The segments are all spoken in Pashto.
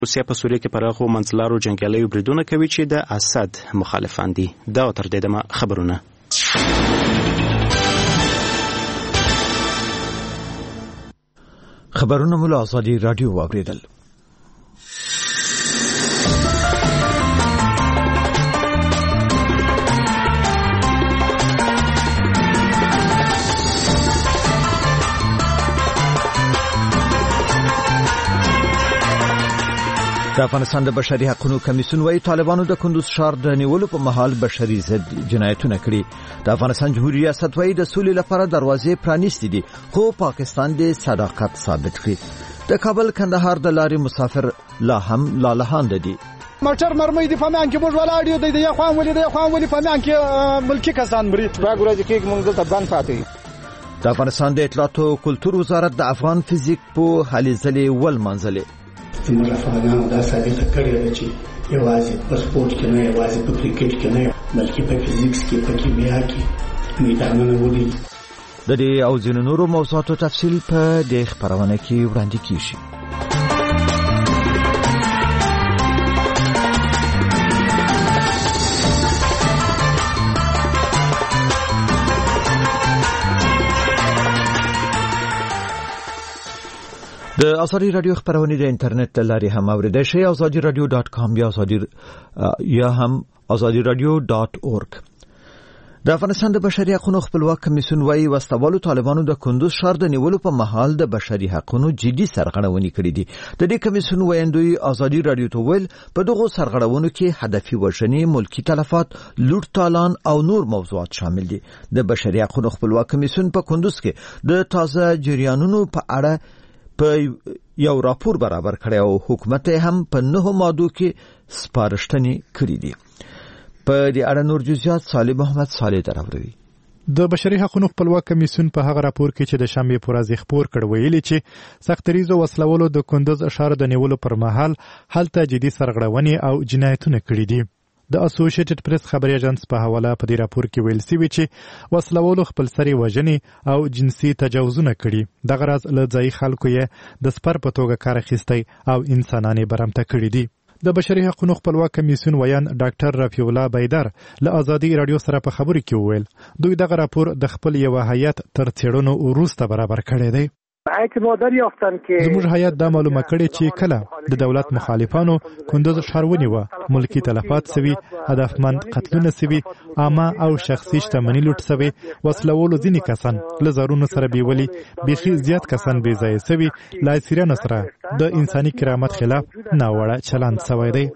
روسیه په سوریه کې پراخو منځلارو جنګیالیو بریدونه کوي چې د اسد مخالفان دي. دا تر دې دمه خبرونه. خبرونه مو له آزادي رادیو واوریدل. د افغانستان د بشري حقوقو کمیسیون وايي طالبانو د کندوز ښار د نیولو په مهال بشري ضد جنایتونه کړي. د افغانستان جمهوریت ریاست وايي د سولې لپاره دروازې پرانیستې دي، خو پاکستان د صداقت ثابت کړي. د کابل کندهار د لارې مسافر لا هم لالهانده دي. موټر مرمۍ د فامیان کې موږ ولاړ یو د یو خوان ولې فامیان کې ملکی کسان بري باګ ورځ کې موږ دلته بند پاتې. د افغانستان د اطلاعات او کلتور وزارت د افغان فزیک په هلي ځلې ول منځلې موږ افغانانو دا ثابته کړې ده چې یوازې په سپورت کې نه، یوازې په کرکټ کې نه، بلکې په فزیکس کې، په کیمیا کې میدانونه ولري. د دې او ځینو نورو موضوعاتو تفصیل په دې خبرونه کې وړاندې کیږي. د آزادی رادیو خبرونه د انټرنیټ لارې هم اوریدئ شئ. azadiradio.com یا هم azadiradio.org. د افغانستان د بشري حقوقو خپلواک کمیسیون وايي وسوالو طالبانو د کندوز ښار د نیولو په مهال د بشري حقوقو جدي سرغړونې کړې دي. د دې کمیسیون وایندوی آزادی رادیو ته ویل په دغه سرغړونو کې هدفي وژنې، ملکی تلفات، لوټ تالان او نور موضوعات شامل دي. د بشري حقوقو خپلواک کمیسیون په کندوز کې د تازه جریانونو په اړه په یو راپور برابر کړی او حکومت هم په 9 مادو کې سپارښتنې کړې دي. په دې اړه نور جزئیات صالح محمد صالح دراوړي. د بشري حقوقو خپلواک کمیسیون په هغه راپور کې چې د شنبه پر ورځ خبر کړ ویلي چې سختریزو وسلولو د کندوز ښار د نیولو پر مهال هلته جدي سرغړونې او جنایتونه کړي دي. د اسوسییټډ پریس خبري اژانس په حواله په دې راپور کې ویل شوی چې وسلولو خپل سری وژنې او جنسي تجاوزونه کړي. د غرض له ځای خلکو یې د سپر په توګه کار اخیستی او انسانانه برمته کړي دي. د بشري حقوقو خپلواک کمیسیون ویان ډاکټر رفیع الله بیدر له آزادی رادیو سره په خبرو کې وویل دوی دغه راپور د خپل یو هیئت تر څېړنو وروسته برابر کړی دی. زموږ هیئت دا معلومه کړې چې کله د دولت مخالفانو کندوز ښار ونیوه، ملکی تلفات سوي، هدفمند قتلونه سوي، عامه او شخصي شتمنۍ لوټ سوي، وسلولو ځینې کسان له زرونو سره بیولي، بیخي زیات کسان بې ځایه سوي، له اسیرانو سره د انساني کرامت خلاف ناوړه چلند سوی دی.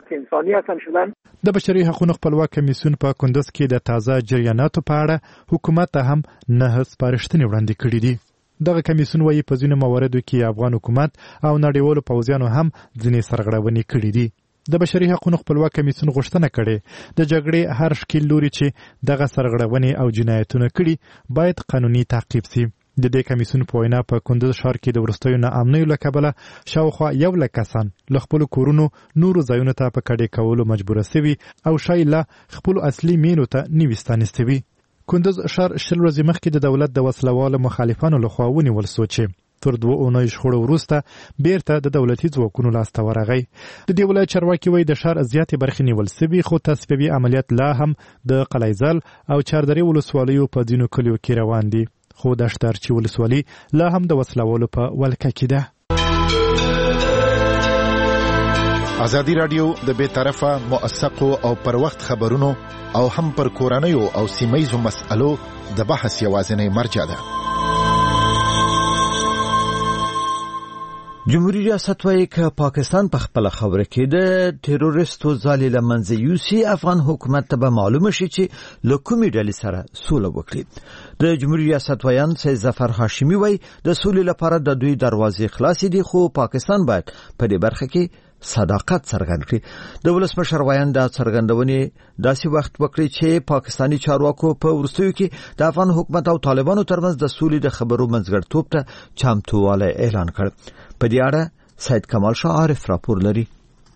د بشري حقوقو خپلواک کمیسیون په کندوز کې د تازه جریاناتو په اړه حکومت ته هم 9 سپارښتنې وړاندې کړې دي. دغه کمیسیون وايي په ځینو مواردو کې افغان حکومت او نړیوالو پوځیانو هم ځینې سرغړونې کړې دي. د بشري حقوقو خپلواک کمیسیون غوښتنه کړې د جګړې هر شکل لوري چې دغه سرغړونې او جنایتونه کړي باید قانوني تعقیب شي. د دې کمیسیون په وینا په کندوز ښار کې د وروستیو ناامنیو له کبله شاوخوا 100 کسان له خپل کورونو نورو ځایونو ته په کډې کولو مجبور شوي او شاید له خپل اصلي مینو ته نیوي ستانستوي. کندوز ښار 20 ورځې مخکې د دولت د وسلوالو مخالفانو لخوا ونیول شو چې تر 2 اونۍ شخړو وروسته بیرته د دولتي ځواکونو لاسته ورغی. د دې ولایت چارواکي وایي د ښار زیاتې برخې نیول شوي، خو تصفیوي عملیات لا هم د قلعه‌زال او چاردرې ولسوالیو په ځینو کلیو کې روان دي، خو د شترچي ولسوالي لا هم د وسلوالو په ولکه کې ده. آزادی رادیو د بے طرفه، موثقو او پر وخت خبرونو او هم پر کورنیو او سیمه‌یزو مسألو د بحث یوازینی مرجع ده. جمهوریت ریاست وايي چې پاکستان په خپل خبره کې د تروریستو ځالې لمنځه یوسي، افغان حکومت ته به معلومه شي چې له کومې ډلې سره سوله وکړي. د جمهوریت ریاست ویان سید ظفر هاشمي وايي د سولې لپاره د دوی دروازې خلاصې دي، خو پاکستان باید په دې برخه کې صداقت څرګند کړي. د ولسمشر ویان د څرګندونې داسې وخت وکړي چې پاکستاني چارواکو په وروستیو کې د افغان حکومت او طالبانو ترمنځ د سولې د خبرو منځګړیتوب ته چمتووالی اعلان کړ. په دې اړه سید کمال شاه عارف راپور لري.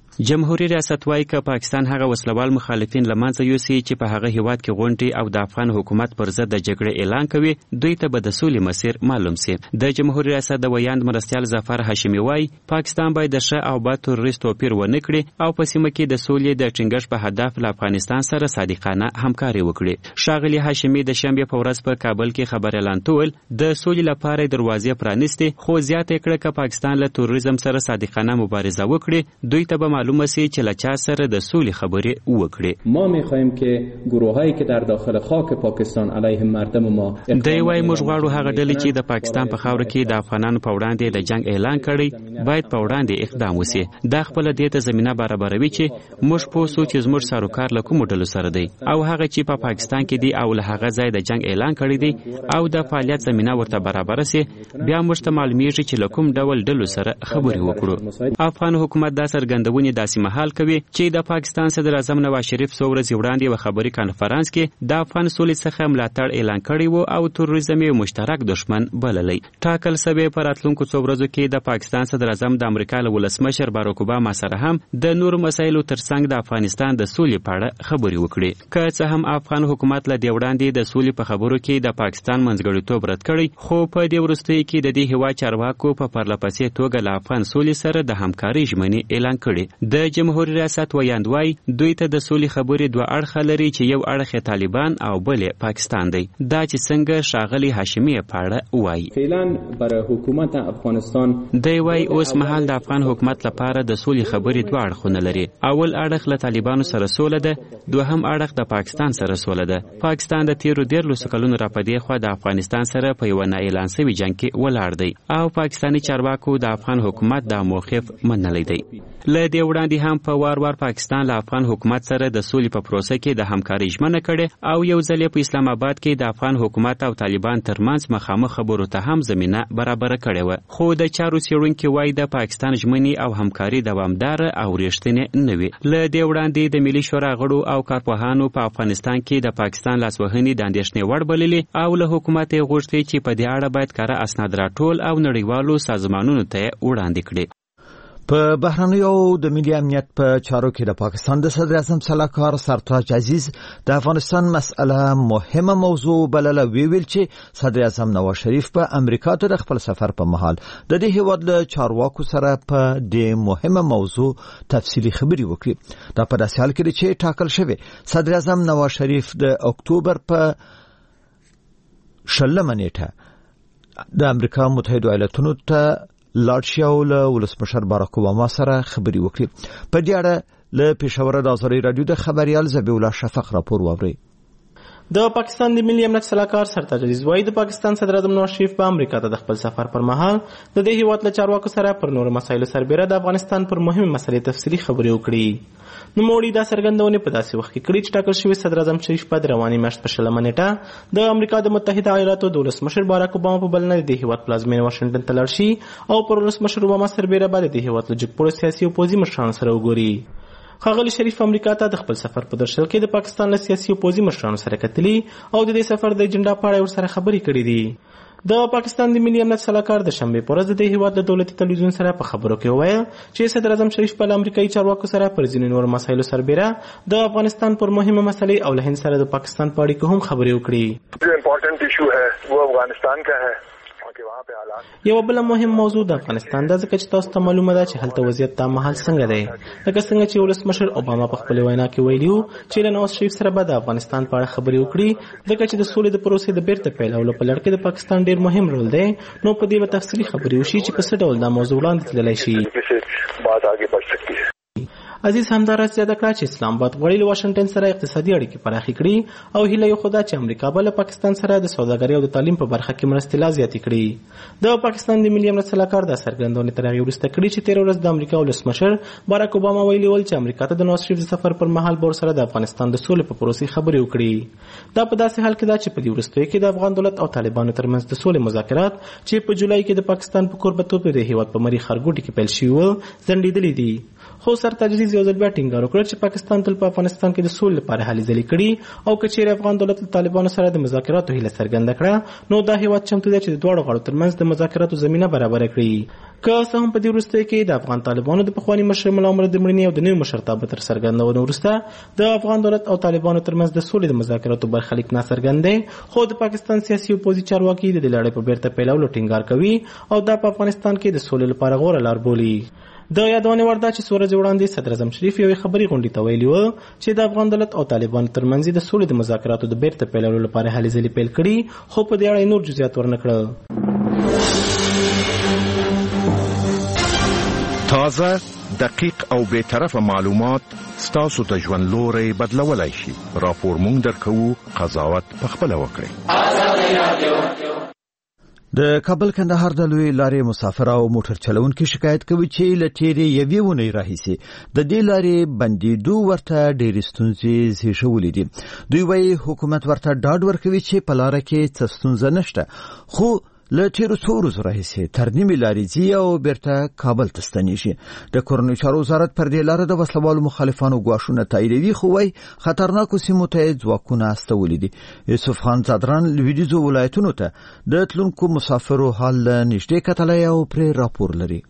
جمهوریت ریاست وايي چې پاکستان هغه وسلوال مخالفین لمانځه یوسي چې په هغه هیواد کې غونډې او د افغان حکومت پر ضد د جګړې اعلان کوي دوی ته به د سولې مسیر معلوم سي. د جمهوریت ریاست د ویاند مرستیال ظفر هاشمي وايي پاکستان باید د ښه او بد تروریست توپیر ونه کړي او په سیمه کې د سولې د ټینګښت په هدف له افغانستان سره صادقانه همکاري وکړي. ښاغلي هاشمي د شنبه په ورځ په کابل کې خبر اعلان کول د سولې لپاره دروازې پرانیستي، خو زیاته کړه چې پاکستان له تروریزم سره صادقانه مبارزه وکړي دوی ته به معلومه سي چې له چا سره د سولې خبرې وکړي. ما می‌خوایم که گروهایی که در داخل خاک پاکستان علیه مردم ما دوی وايي موږ غواړو هغه ډلې چې د پاکستان په خاوره کې د افغانانو په وړاندې د جنگ اعلان کړي باید په وړاندې اقدام وشي. دا خپل دې ته زمينه برابروي چې موږ په سوچ زموږ سروکار له کوم ډلو سره دی او هغه چې په پاکستان کې دی او له هغه ځای د جنگ اعلان کړي دی او د فعالیت زمينه ورته برابر سي بیا موږ ته معلومیږي چې له کوم ډول ډلو سره خبرې وکړو. افغان حکومت دا څرګندونې داسې مهال کوي چې د پاکستان صدر اعظم نواز شریف څو ورځې وړاندې یو خبري کانفرنس کې د افغان سولې څخه ملاتړ اعلان کړی وو او تروریزم یو مشترک دشمن بللی. ټاکل شوی پر راتلونکو څو ورځو کې د پاکستان صدر اعظم د امریکا له ولسمشر باراک اوباما سره هم د نورو مسایلو ترڅنګ د افغانستان د سولې په اړه خبرې وکړي. که څه هم افغان حکومت له دې وړاندې د سولې په خبرو کې د پاکستان منځګړیتوب رد کړی، خو په دې وروستیو کې د دې هیواد چارواکو په پرلپسې توګه له افغان سولې سره د همکارۍ ژمنې اعلان کړي. د جمهوریت ریاست ویاند وايي دوی ته د سولې خبرې دوه اړخه لري چې یو اړخ طالبان او بل پاکستان دی. دا چې څنګه ښاغلي هاشمي په اړه وایي فعلا برای حکومت افغانستان دی وايي اوس مهال د افغان حکومت لپاره د سولې خبرې دوه اړخونه لري. اول اړخ له طالبانو سره سوله ده، دوهم اړخ د پاکستان سره سوله ده. پاکستان د تیرو 13 کلونو راپدې خو د افغانستان سره په یو نه اعلان شوی جنگ کې ولاړ دی او پاکستاني چارواکو د افغان حکومت د موقف منلی دی. له دې وړاندې هم په وار پاکستان له افغان حکومت سره د سولې په پروسه کې د همکارۍ ژمنه کړې او یو ځل په اسلام آباد کې د افغان حکومت او طالبان ترمنځ مخامخ خبرو ته هم زمينه برابر کړې و. خو د چارو څېړونکي وايي د پاکستان ژمنې او همکاري دوامدار او رښتینې نه وي. له دې وړاندې د ملي شورا غړو او کارپوهانو په افغانستان کې د پاکستان لاسوهنې د اندېښنې وړ بللې او له حکومت یې غوښتي چې په دې اړه باید کره اسناد راټول او نړیوالو سازمانونو ته وړاندې کړي. په بهرنیو د ملي امنیت په چارو کې د پاکستان د صدر اعظم سلاکار سرتاج عزیز د افغانستان مسأله مهمه موضوع بلله. ویل چې صدر اعظم نواز شریف په امریکا ته د خپل سفر په مهال د دې هیواد له چارواکو سره په دې مهمه موضوع تفصیلی خبري وکړي. دا په داسې حال کې چې ټاکل شوی صدر اعظم نواز شریف د اکتوبر په 20 نیټه د امریکا متحده ایالاتونو ته لاړ شي او له ولسمشر باراک اوباما سره خبري وکړي. په دې اړه له پېښور د آزادۍ رادیو د خبريال ذبیح الله شفق راپور واوري. د پاکستان د ملي امنیت سلاکار سرتاج عزیز وايي د پاکستان صدر اعظم نواز شریف په امریکا ته د خپل سفر پر مهال د دې هیواد له چارواکو سره پر نورو مسایلو سربېره د افغانستان پر مهمه مسلې تفصیلي خبرې وکړي. نوموړي دا څرګندونې په داسې وخت کې کړې چې ټاکل شوی صدر اعظم شریف په رواني میاشت په 20 نیټه د امریکا د متحده ایالاتو د ولسمشر باراک اوباما په بلنه د هیواد پلازمینه واشنګټن ته لاړ شي او پر ولسمشر اوباما سربېره باندې د هیواد له جګپوړو سیاسي او پوځي مشرانو سره وګوري. ښاغلي شریف امریکا ته د خپل سفر په درشل کې د پاکستان له سیاسي او پوځي مشرانو سره کتلي او د دې سفر د اجنډا په اړه ورسره خبرې کړې دي. د پاکستان د ملي امنیت سلاکار د شنبه په ورځ د هیواد د دولتي تلویزیون سره په خبرو کې وویل چې صدر اعظم شریف په امریکایي چارواکو سره پر ځینو نورو مسایلو سربېره د افغانستان پر مهمه مسلې او له هند سره د پاکستان په اړیکو هم خبرې وکړي. جو امپورټنٹ ایشو ہے وہ افغانستان کا ہے. یو بل مهم موضوع د افغانستان د ځکه چې تاسو ته معلومه ده چې هلته وضعیت د مهال څنګه دی. لکه څنګه چې ولسمشر اوباما په خپل وینا کې ویلي چې له نواز شریف سره به د افغانستان په اړه خبرې وکړي ځکه چې د سولې د پروسې د بیرته پیلولو په لړ کې د پاکستان ډیر مهم رول دی. نو په دې به تفصیلي خبرې وشي چې په څه ډول دا موضوع وړاندې تللی شي. بات آگے بڑھ سکتی ہے. عزیز همدارس زیاده کړه چې اسلام آباد غواړي له واشنګټن سره اقتصادي اړیکې پراخې کړي او هیله یې خدا چې امریکا به له پاکستان سره د سوداګرۍ او د تعلیم په برخه کې مرستې لا زیاتې کړي. د پاکستان د ملي امنیت سلاکار د څرګندونې تر هغې وروسته کړي چې 13 ورځ د امریکا ولسمشر باراک اوباما ویلي ول چې امریکا ته د نواز شریف د سفر پر مهال به ورسره د افغانستان د سولې په پروسې خبرې وکړي. دا په داسې حال کې ده چې په دې وروستیو کې د افغان دولت او طالبانو ترمنځ د سولې مذاکرات چې په جولای کې د پاکستان په کوربهتوب د هیواد په مری خرګوټي کې پیل شوي و ځنډېدلي دي. خو سرتاج عزیز یو ځل بیا ټینګار وکړ چې پاکستان تل په افغانستان کې د سولې لپاره هلې ځلې کړي او که چیرې افغان دولت له طالبانو سره د مذاکراتو هیله څرګنده کړه نو دا هیواد چمتو دی چې د دواړو غاړو ترمنځ د مذاکراتو زمینه برابره کړي. که څه هم په دې وروستیو کې د افغان طالبانو د پخواني مشر ملا عمر د مړینې او د نوي مشرتابه تر څرګندونې وروسته د افغان دولت او طالبانو ترمنځ د سولې د مذاکراتو برخلیک ناڅرګند دی، خو د پاکستان سیاسي او پوځي چارواکي د دې لړۍ په بیرته پیلولو ټینګار کوي او دا په افغانستان کې د سولې لپاره غوره لار بولي. د یادونې وړ ده چې څو ورځې وړاندې صدر اعظم شریف یوې خبري غونډې ته ویلي و چې د افغان دولت او طالبانو ترمنځ د سولې د مذاکراتو د بیرته پیلولو لپاره هلې ځلې پیل کړي، خو په دې اړه نور جزئیات ورنه کړل. تازه، دقیق او بی‌طرفه معلومات ستاسو د ژوند لوري بدلولای شي. راپور مونږ درکوو، قضاوت پخپله وکړئ. د کابل کندهار د لوی لارې مسافر او موټر چلونکو شکایت کوي چې لټيري یوې ونې راهیسي د دې لارې بندیدو ورته ډېر ستونزې زیږولې دي. دوی وايي حکومت ورته ډاډ ورکوي چې په لار کې څه ستونزه نشته، خو لټيرو څورز راهیسي ترنیمي لارې زی او بیرته کابل ته ستنیږي. د کورنیو چارو وزارت پر دې لار د وسلوالو مخالفانو غواښونه تاییدوي، خو وايي خطرناکو سیمو ته ځواکونه استولې دي. یوسف خان زادران لویدیځو ولایتونو ته د تلونکو مسافرو حال نږدې کتلای او پر راپور لري.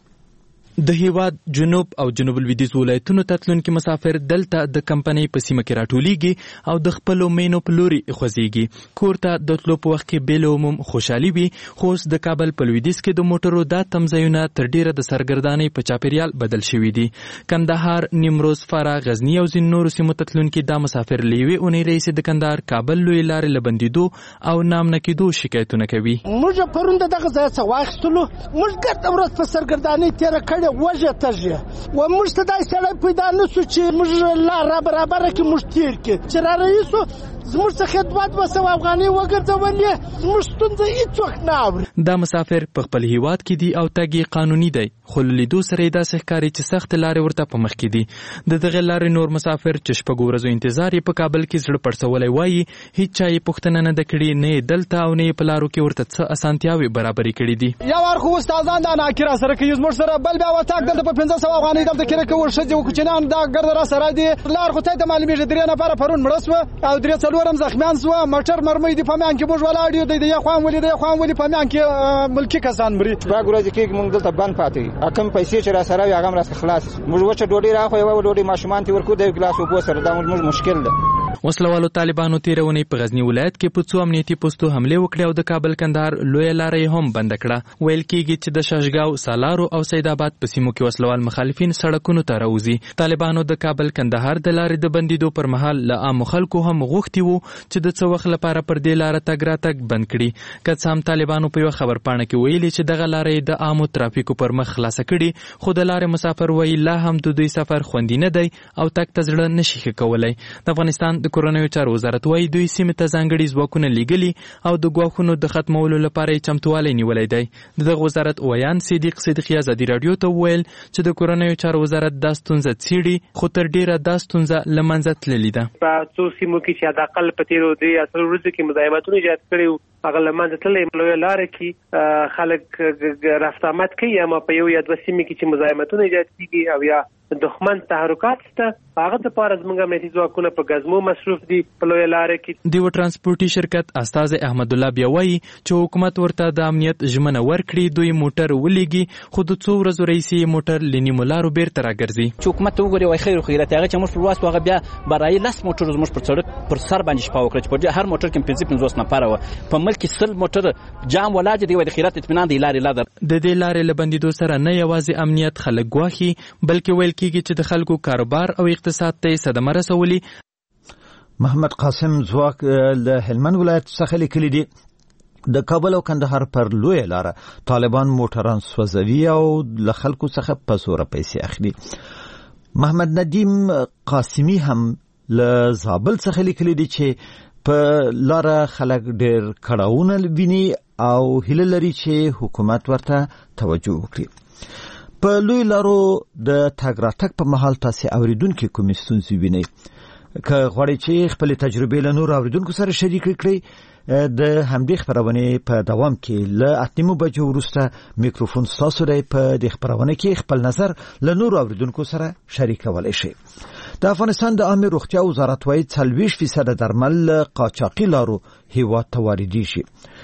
د هیواد جنوب او جنوب لویدیځ ولایتونو ته تلونکي مسافر دلته د کمپنۍ په سیمه کې راټولیږي او د خپل مینو په لوري خوځيږي. کور ته د تلو په وخت کې بیل عموم خوشحالي وي، خو د کابل په لویدیځ کې د موټرو دا تمځایونه تر ډیره د سرګردانۍ په چاپیریال بدل شوي دي. کندهار، نیمروز، فراه، غزنی او ځینو نورو سیمو ته تلونکي دا مسافر لیوي اونۍ رئیس د کندهار کابل لوی لارې لبندیدو او نام نکیدو شکایتونه کوي. موږ پرون دغه ځای څخه واخیستلو، موږ ګرد ورځ په سرګردانۍ تیر کړې وجه تجه و موږ ته دای سره پیدا نشو چې موږ لا برابر کې موږ تیر کې چې را رئیسو زموږ څخه خدمت وسو افغاني وګرځولې زموږ ستونزه هیڅ نه اوري. دا مسافر په خپل هیواد کې دی او تګي قانوني دی، خو لیدو سره دا ښکاري چې سخت لارې ورته په مخ کې دي. د دغه لارې نور مسافر چې شپږ ورځې انتظار یې په کابل کې زړه پړسولای وایي هیڅ چا یې پوښتنه نه د کړې، نه دلته او نه په لارو کې ورته څه اسانتیاوي برابرې کړې دي. یا ورخو استادان دا ناکرا سره کې زموږ سره بل بیا وتاک دلته په 1500 افغانۍ دلته کې کوم شې او کوچنان دا ګرد را سره دي. لار خو ته معلومیږي درې نفر پرون مړسو او درې څلورم زخمیان سو. موټر مرمۍ دی په میان کې موږ ولاړ یو د یا خوان ولې په میان کې ملکی کسان مري. باګورځ کې موږ دلته بند پاتې اکم پیسې چې را سره وي هغه راس خلاص موږ وچه ډوډۍ راخو یو ډوډۍ ماشومان تی ورکو د ګلاس او بو سره دا موږ مشکل ده. وسلوالو طالبانو تیرونی په غزنی ولایت کې په څو امنیتي پوسټو حمله وکړه او د کابل کندهار لوی لارې هم بند کړه. ویل کېږي چې د شاشګاو، سالارو او سید آباد په سیمو کې وسلوال مخالفین سړکونو ته راوځي. طالبانو د کابل کندهار د لارې د بندیدو پر مهال له عام خلکو هم غوښتي وو چې د څو وخت لپاره پر دې لار تګ راتګ بند کړي. که څه هم طالبانو په یو خبر پاڼه کې ویلي چې دغه لارې د عامو ترافیکو پر مخ خلاص کړي، خو د لارې مسافر وایي لا هم د دوی سفر خوندي نه دی او تګ ته زړه نشي ښه کولی. د افغانستان د کورنیو چارو وزارت وایي دوی سیمې ته ځانګړي ځواکونه لیږلي او د ګواښونو د ختمولو لپاره یې چمتووالی نیولی دی. دغه وزارت ویان صدیقي ازادي راډیو ته وویل چې د کورنیو چارو وزارت دا ستونزه څیړي، خو تر ډیره دا ستونزه له منځه تللې ده. په څو سیمو کې چې حداقل په تیرو 3 ورځو کې مزاحمتونه ایجاد کړي هغه له منځه تللې. لویه لاره کې خلک رفت آمد کوي، اما په یو یا دوه سیمې کې چې مزاحمتونه ایجاد کیږي او یا دښمن تحرکات شته هغه د پاره زموږ امنیتي ځواکونه په غزمو مصروف دي. په لویه لاره کې د ټرانسپورټي شرکت استاد احمد الله بیا وایي چې حکومت ورته د امنیت ژمنه ورکړي، دوی موټر ولېږي، خو د څو ورځو رئیسي موټر لنیمو لارو بیرته راګرځي. چې حکومت وګوري وای خیر خیرات هغه چې موږ پر واسطه هغه بیا برای لاس موټر زموږ پر سړک پر سر باندې شپه وکړي چې په هر موټر کې 50 نفر و په ملک کې 100 موټر جام ولاج دی. د خیرات اطمینان دی لارې لادر د دې لارې لبندیدو سره نه یوازې امنیت خلک ګواخي، بلکې ویل کېږي چې د خلکو کاروبار او اقتصاد ته صدمه رسولي. محمد قاسم زواک له هلمند ولایت څخه لیکلي دي د کابل او کندهار پر لوی لار طالبان موټران سوځوي او له خلکو څخه په زور پیسې اخلي. محمد ندیم قاسمی هم له زابل څخه لیکلي دي چې په لار خلک ډېر کړهونه ویني او هیله لري چې حکومت ورته توجه وکړي. په لوی لارو د تګ راتګ په مهال تاسو اوریدونکو کوم ستونزې وینئ؟ که غواړئ چې خپل تجربې له نور اوریدونکو سره شریک کړئ د همدې خبرونه په دوام کې له 8 بجو وروسته میکروفون تاسو لري. په دې خبرونه کې خپل نظر له نور اوریدونکو سره شریکولای شئ. د افغانستان د عامه روغتیا وزارت وايي 40% درمل قاچاقي لارو هیواد ته واردېږي.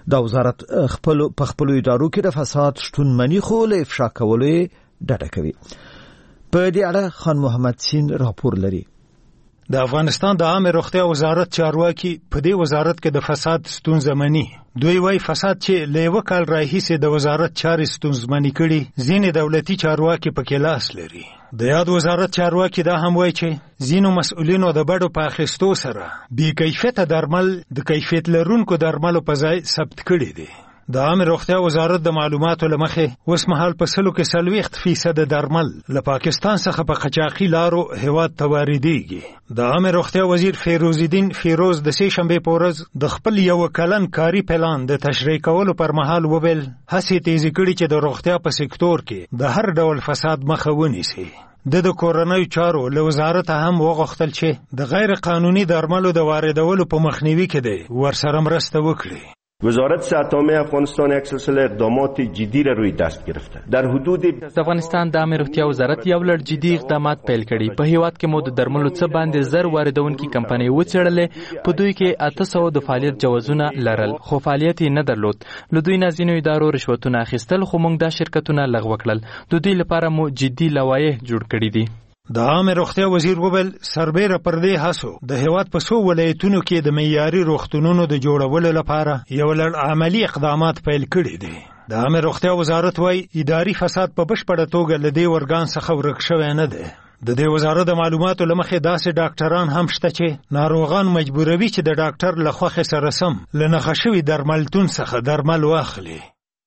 دا وزارت په خپل ادارو کې د فساد شتون منی خو له افشا کولو ډډه کوي. په دې اړه خان محمد سین راپور لري. د افغانستان د عامه روغتیا وزارت چارواکي په دې وزارت کې د فساد ستونزمنی دوی وايي فساد چې له یو کال راهیسې د وزارت چارې ستونزمنې کړي ځینې دولتي چارواکي په کې لاس لري. د یاد وزارت چارواکي دا هم وایي چې ځینو مسؤلینو د بډو په اخیستو سره بې کیفیته درمل د کیفیت لرونکو درملو په ځای ثبت کړي دي. د عامه روغتیا وزارت د معلوماتو لمخې اوس مهال په 40% درمل له پاکستان څخه په قاچاقي لارو هیواد ته واردېږي. د عامه روغتیا وزیر فیروز الدین فیروز د سې شنبې په ورځ د خپل یو کلن کاري پلان د تشریح کولو پر مهال وویل هڅې تیزې کړي چې د روغتیا په سکتور کې د هر ډول فساد مخه ونیسي. د کورنیو چارو له وزارت هم وغوښتل چې د غیر قانوني درملو د واردولو په مخنیوي کې دی ورسره مرسته وکړي. وزارت صحت عامه افغانستان یک سلسله اقدامات جدی را روی دست گرفته. در حدود د افغانستان د عامه روغتیا وزارت یو لړ جدي اقدامات پیل کړي. په هیواد کې مو د درملو څخه باندې زر واردونکي کمپنۍ وڅېړلې. په دوی کې 800 د فعالیت جوازونه لرل خو فعالیت نه درلود. له دوی نه ځینو ادارو رشوتونه اخیستل خو موږ دا شرکتونه لغوه کړل. د دوی لپاره مو جدي لوایح جوړ کړي دي. د عامه روغتیا وزیر وویل سربېره پر دې هڅو د هیواد په 100 ولایتونو کې د معیاري روغتونونو د جوړولو لپاره یو لړ عملی اقدامات پیل کړي دي. د عامه روغتیا وزارت وايي اداري فساد په بشپړه توګه له دې ورګان څخه ورک شوی نه دی. د دې وزارت د معلوماتو لمخې داسې ډاکټران هم شته چې ناروغان مجبوروي چې د ډاکټر له خوښې سره سم له نښه شوي درملتون څخه درمل واخلي.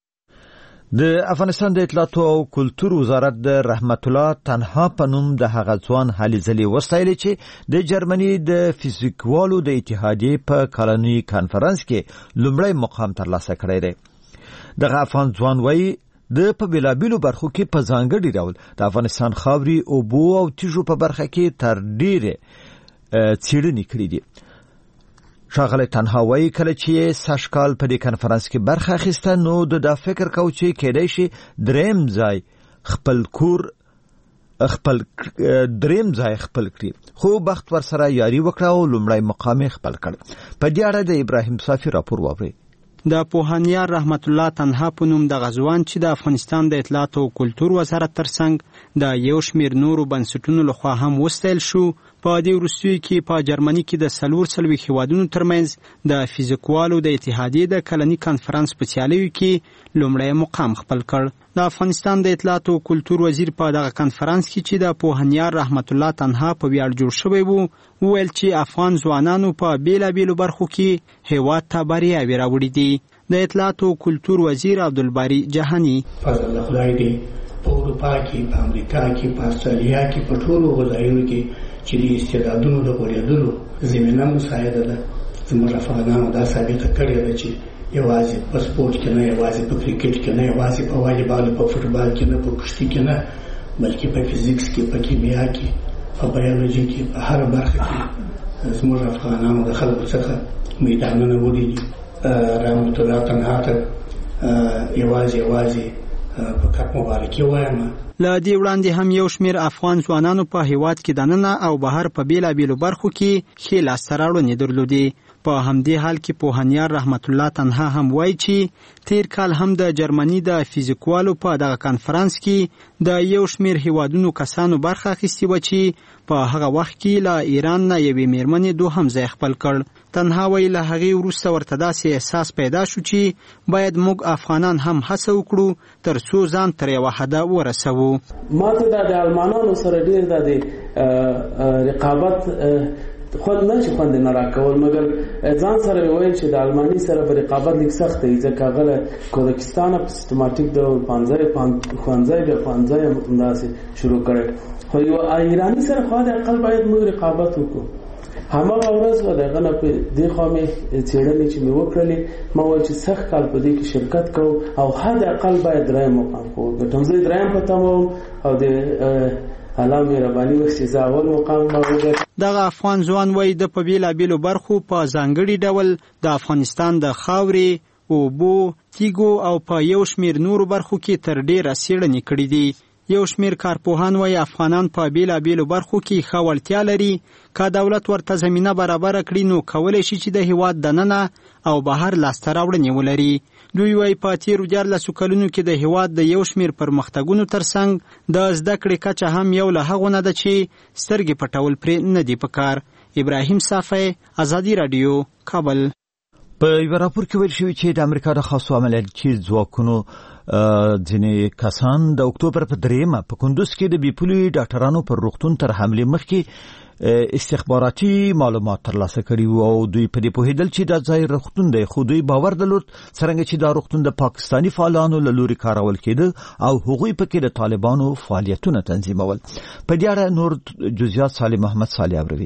د افغانستان د اطلاعات او کلتور وزارت د رحمت الله تنها په نوم د هغه ځوان هلي ځلې وستایل چې د جرمني د فزیکوالو د اتحادیې په کلنی کانفرنس کې لومړی مقام ترلاسه کړی دی. دغه افغان ځوان وایي د په بېلابېلو برخو کې په ځانګړي ډول د افغانستان خاورې اوبو او تیږو په برخه کې تر ډېرې څېړنې کړي دي. ښاغلی تنها وایي کله چې سږکال په دې کنفرانس کې برخه اخیسته نو د فکر کو چې کېدای شي دریم ځای خپل کړي خو بخت ورسره یاري وکړه او لومړی مقام خپل کړ. په دې اړه د ابراهیم صافي راپور واورئ. د پوهانیار رحمت الله تنها په نوم د غزوان چې د افغانستان د اطلاعات او کلتور وزارت ترڅنګ د یو شمیر نورو بنسټونو لخوا هم وستایل شو. په دې وروستیو کې په جرمني کې د 440 هیوادونو ترمنځ د فزیکوالو د اتحادیې د کلنی کانفرنس په سیالیو کې لومړی مقام خپل کړ. د افغانستان د اطلاعات او کلتور وزیر په دغه کانفرنس کې چې د پوهانیار رحمت الله تنها په ویاړ جوړ شوی وو وویل چې افغان ځوانانو په بیلابېلو برخو کې هیواد ته بریاوې راوړي دي. د اطلاعات او کلتور وزیر عبدالباری جهانی فضل خدای دی په اروپا کې په امریکا کې په استرالیا کې په ټولو ولایتونو کې چې د استعدادونو د غوړېدلو زمینه مساعده ده. زموږ افغانانو دا ثابته کړې ده چې یوازې په سپورټ کې نه، یوازې په کرکټ کې نه، یوازې په والیبال په فوټبال کې نه، په کشتي کې نه، بلکې په فزیکس کې، په کیمیا کې، په بیولوژي کې، په هر برخه کې زموږ افغانانو د خلکو څخه میدانونه وړي دي. رحمت الله تنها ته یوازې په کټ مبارکي وایم. له دې وړاندې هم یو شمیر افغان ځوانانو په هیواد کې دننه او بهر په بیلابېلو برخو کې ښې لاسته راوړنې درلودې. په همدې حال کې پوهانیار رحمت الله تنها هم وایي چې تیر کال هم د جرمني د فزیکوالو په دغه کانفرنس کې د یو شمیر هیوادونو کسانو برخه اخیستې وه چې په هغه وخت کې له ایران نه یوې میرمنې دوهم ځای خپل کړ. تنها وایي له هغې وروسته ورته داسې احساس پیدا شو چې باید موږ افغانان هم هڅه وکړو تر څو ځان تر یوه حده ورسوو. ما ته د المانانو سره ډېر د رقابت خوند نه چې خوند نه راکول، مګر ځان سره ویل چې د الماني سره به رقابت لیک سخت دی ځکه هغه کوزاکستان په سیستماتیک ډول ښوونځی همداسې شروع کړی، خو یو ایراني سره خو د اقل باید موږ رقابت وکړو. هماغه ورځ و دغه نه په دې خوا مې څېړنې چې مې وکړلې ما ویل چې سخت کال په دې کې شرکت کوو او حد اقل باید دریم مقام خو ګټم. زه دریم په تمه وم او د الله مهرباني وکړي چې زه اول مقام ما وګټم. دغه افغان ځوان وایي د په بیلابېلو برخو په ځانګړي ډول د افغانستان د خاورې، اوبو، تیږو او په یو شمیر نورو برخو کې تر ډېره څېړنې کړي دي. یو شمیر کارپوهان وایي افغانان په بیلابیلو برخو کې ښه وړتیا لري. که دولت ورته زمینه برابره کړي نو کولی شي چې د هیواد دننه او بهر لاسته راوړنې ولري. دوی وایي په تیرو 14 کلونو کې د هیواد د یو شمیر پرمختګونو ترڅنګ د زده کړې کچه هم یو له هغو نه ده چې سترګې پټول پرې نه دي پکار. ابراهیم صافی، ازادي راډیو، کابل. په یو راپور کې ویل شوی چې د امریکا د خاصو عملیاتي ځواکونو ځینې کسان د اکتوبر په 3 په کندوز کې د بیپولي ډاکټرانو پر روغتون تر حملې مخکې استخباراتي معلومات ترلاسه کړي او دوی په دې پوهېدل چې دا ځای روغتون دی، خو دوی باور درلود څرنګه چې دا روغتون د پاکستاني فعالانو له لوري کارول کېده او هغوی پکې د طالبانو فعالیتونه تنظیمول. په دې اړه نور جزئیات صالح محمد صالح اوري.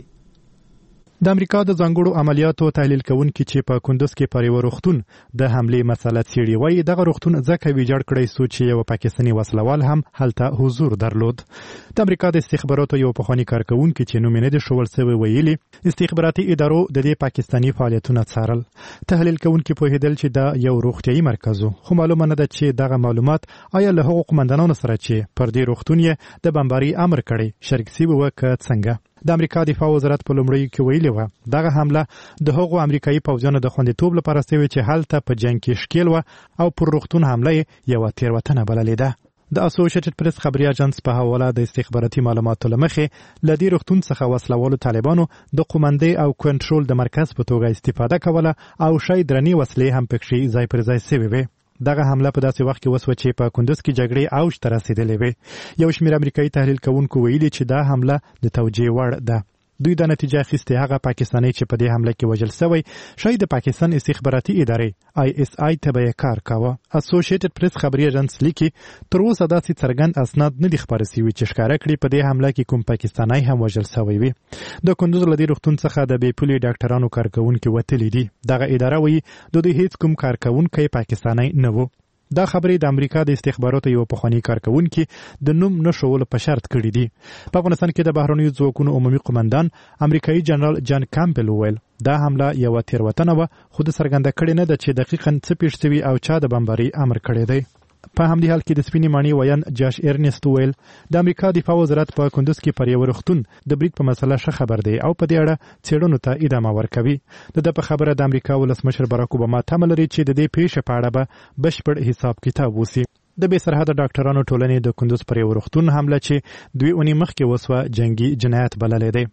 د امریکا د ځانګړو عملیاتو تحلیل کوونکي چې په کندوز کې پر یو روغتون د حملې مسله څېړي وایي دغه روغتون ځکه ویجاړ کړی سو چې یو پاکستاني وسلوال هم هلته حضور درلود. د امریکا د استخباراتو یو پخوانی کارکونکي چې نوم یې نه دی ښودل سوی ویلي استخباراتي ادارو د دې پاکستاني فعالیتونه څارل. تحلیل کوونکي پوهېدل چې دا یو روغتیايي مرکز و، خو معلومه نه ده چې دغه معلومات آیا له هغو قومندانانو سره چې پر دې روغتون یې د بمباري امر کړی شریک سوي وه که څنګه. د امریکا دفاع وزارت په لومړیو کې ویلي وه دغه حمله د هغو امریکایي پوځیانو د خوندیتوب لپاره سوې چې هلته په جنګ کې ښکېل وه او پر روغتون حمله یې یوه تېروتنه بللې ده. د اسوسییټډ پریس خبري اژانس په حواله د استخباراتي معلوماتو له مخې له دې روغتون څخه وسلوالو طالبانو د قومندې او کنټرول د مرکز په توګه استفاده کوله او شاید درنې وسلې هم پکې ځای پر ځای سوي وې. دغه حمله په داسې وخت کې وسوه چې په کندوز کې جګړې اوج ته رسېدلې وې. یو شمېر امریکایي تحلیل کوونکو ویلي چې دا حمله د توجیه وړ ده. دوی د نتیجه اخیستې هغه پاکستاني چې په دې حمله کې وژل شوی شاید د پاکستان استخباراتي ادارې ISI ته به کار کاوه. اسوسییټډ پریس خبري اژانس لیکي تر اوسه داسې څرګند اسناد نه دي خپاره شوي چې ښکاره کړي په دې حمله کې کوم پاکستاني هم وژل شوی وي. د کندوز له دې روغتون څخه د بیپولي ډاکټرانو کارکونکي وتلي دي. دغه اداره وایي د دوی هیڅ کوم کارکونکی پاکستاني نه و. دا خبرې د امریکا د استخباراتو یو پخوانی کارکونکي د نوم نشولو په شرط کړي دي. په افغانستان کې د بهرنیو ځواکونو عمومي قومندان امریکایي جنرال جان کامپل وویل دا حمله یوه تېروتنه وه خو د څرګنده کړې نه ده چې دقیقاً څه پېښ شوي او چا د بمباري امر کړی دی. په همدې حال کې د سپینې ماڼۍ ویان جاش ارنست ویل د امریکا دفاع وزارت په کندوز کې پر یو روغتون د برید په مسله ښه خبر دی او په دې اړه څېړنو ته ادامه ورکوي. د ده په خبره د امریکا ولسمشر باراک اوباما تمه لري چې د دې پیښې په اړه به بشپړ حساب کتاب وسي. د بې سرحده ډاکټرانو ټولنې د کندوز پر یو روغتون حمله چې 2 اونۍ مخکې وسوه جنګي جنایت بللی دی.